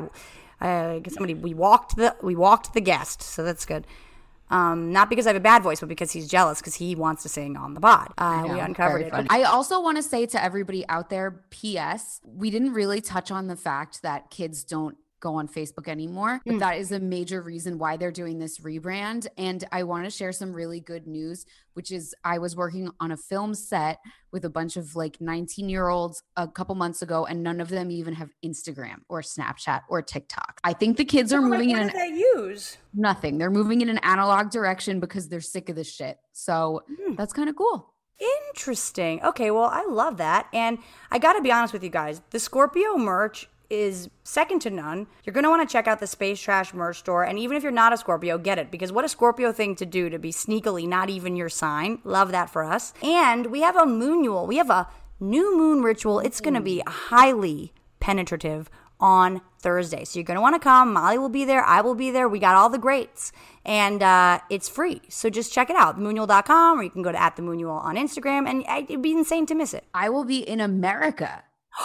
walked the guest, so that's good. Not because I have a bad voice, but because he's jealous because he wants to sing on the pod. We uncovered it. I also want to say to everybody out there, P.S., we didn't really touch on the fact that kids don't go on Facebook anymore, but that is a major reason why they're doing this rebrand. And I want to share some really good news, which is I was working on a film set with a bunch of 19-year-olds a couple months ago, and none of them even have Instagram or Snapchat or TikTok. I think the kids are moving what do they use? Nothing. They're moving in an analog direction because they're sick of this shit. So that's kind of cool. Interesting. Okay, well, I love that. And I got to be honest with you guys. The Scorpio merch is second to none. You're going to want to check out the Space Trash merch store. And even if you're not a Scorpio, get it. Because what a Scorpio thing to do, to be sneakily not even your sign. Love that for us. And we have a moonual. We have a new moon ritual. It's going to be highly penetrative on Thursday. So you're going to want to come. Molly will be there. I will be there. We got all the greats. And it's free. So just check it out. Moonual.com, or you can go to @TheMoonual on Instagram. And it'd be insane to miss it. I will be in America.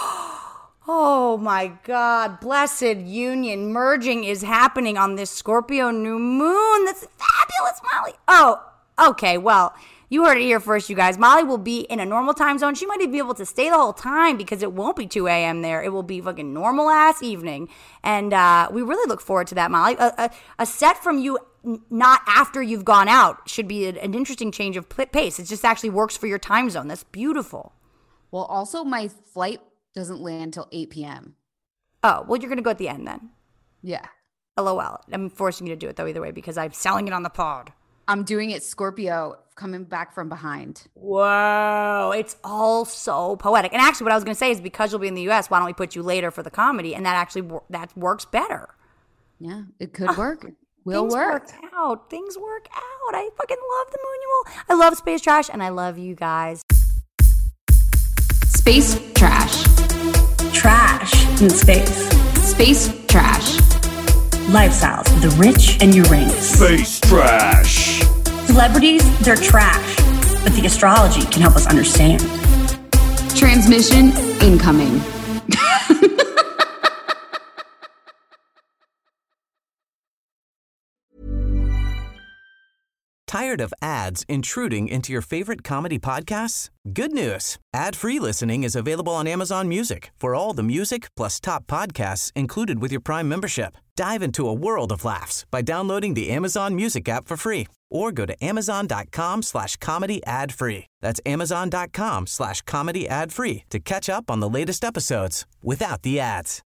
Oh my God, blessed union. Merging is happening on this Scorpio new moon. That's fabulous, Molly. Oh, okay, well, you heard it here first, you guys. Molly will be in a normal time zone. She might even be able to stay the whole time because it won't be 2 a.m. there. It will be fucking normal ass evening. And we really look forward to that, Molly. A set from you not after you've gone out should be an interesting change of pace. It just actually works for your time zone. That's beautiful. Well, also my flight doesn't land till 8 p.m. Oh, well, you're going to go at the end then. Yeah. LOL. I'm forcing you to do it, though, either way, because I'm selling it on the pod. I'm doing it Scorpio, coming back from behind. Whoa. It's all so poetic. And actually, what I was going to say is because you'll be in the U.S., why don't we put you later for the comedy? And that actually that works better. Yeah, it could work. will work out. Things work out. I fucking love the Moonual. I love Space Trash, and I love you guys. Space trash. Trash in space. Space trash. Lifestyles of the rich and Uranus. Space trash. Celebrities, they're trash, but the astrology can help us understand. Transmission incoming. Tired of ads intruding into your favorite comedy podcasts? Good news. Ad-free listening is available on Amazon Music for all the music plus top podcasts included with your Prime membership. Dive into a world of laughs by downloading the Amazon Music app for free or go to amazon.com/comedy ad-free. That's amazon.com/comedy ad-free to catch up on the latest episodes without the ads.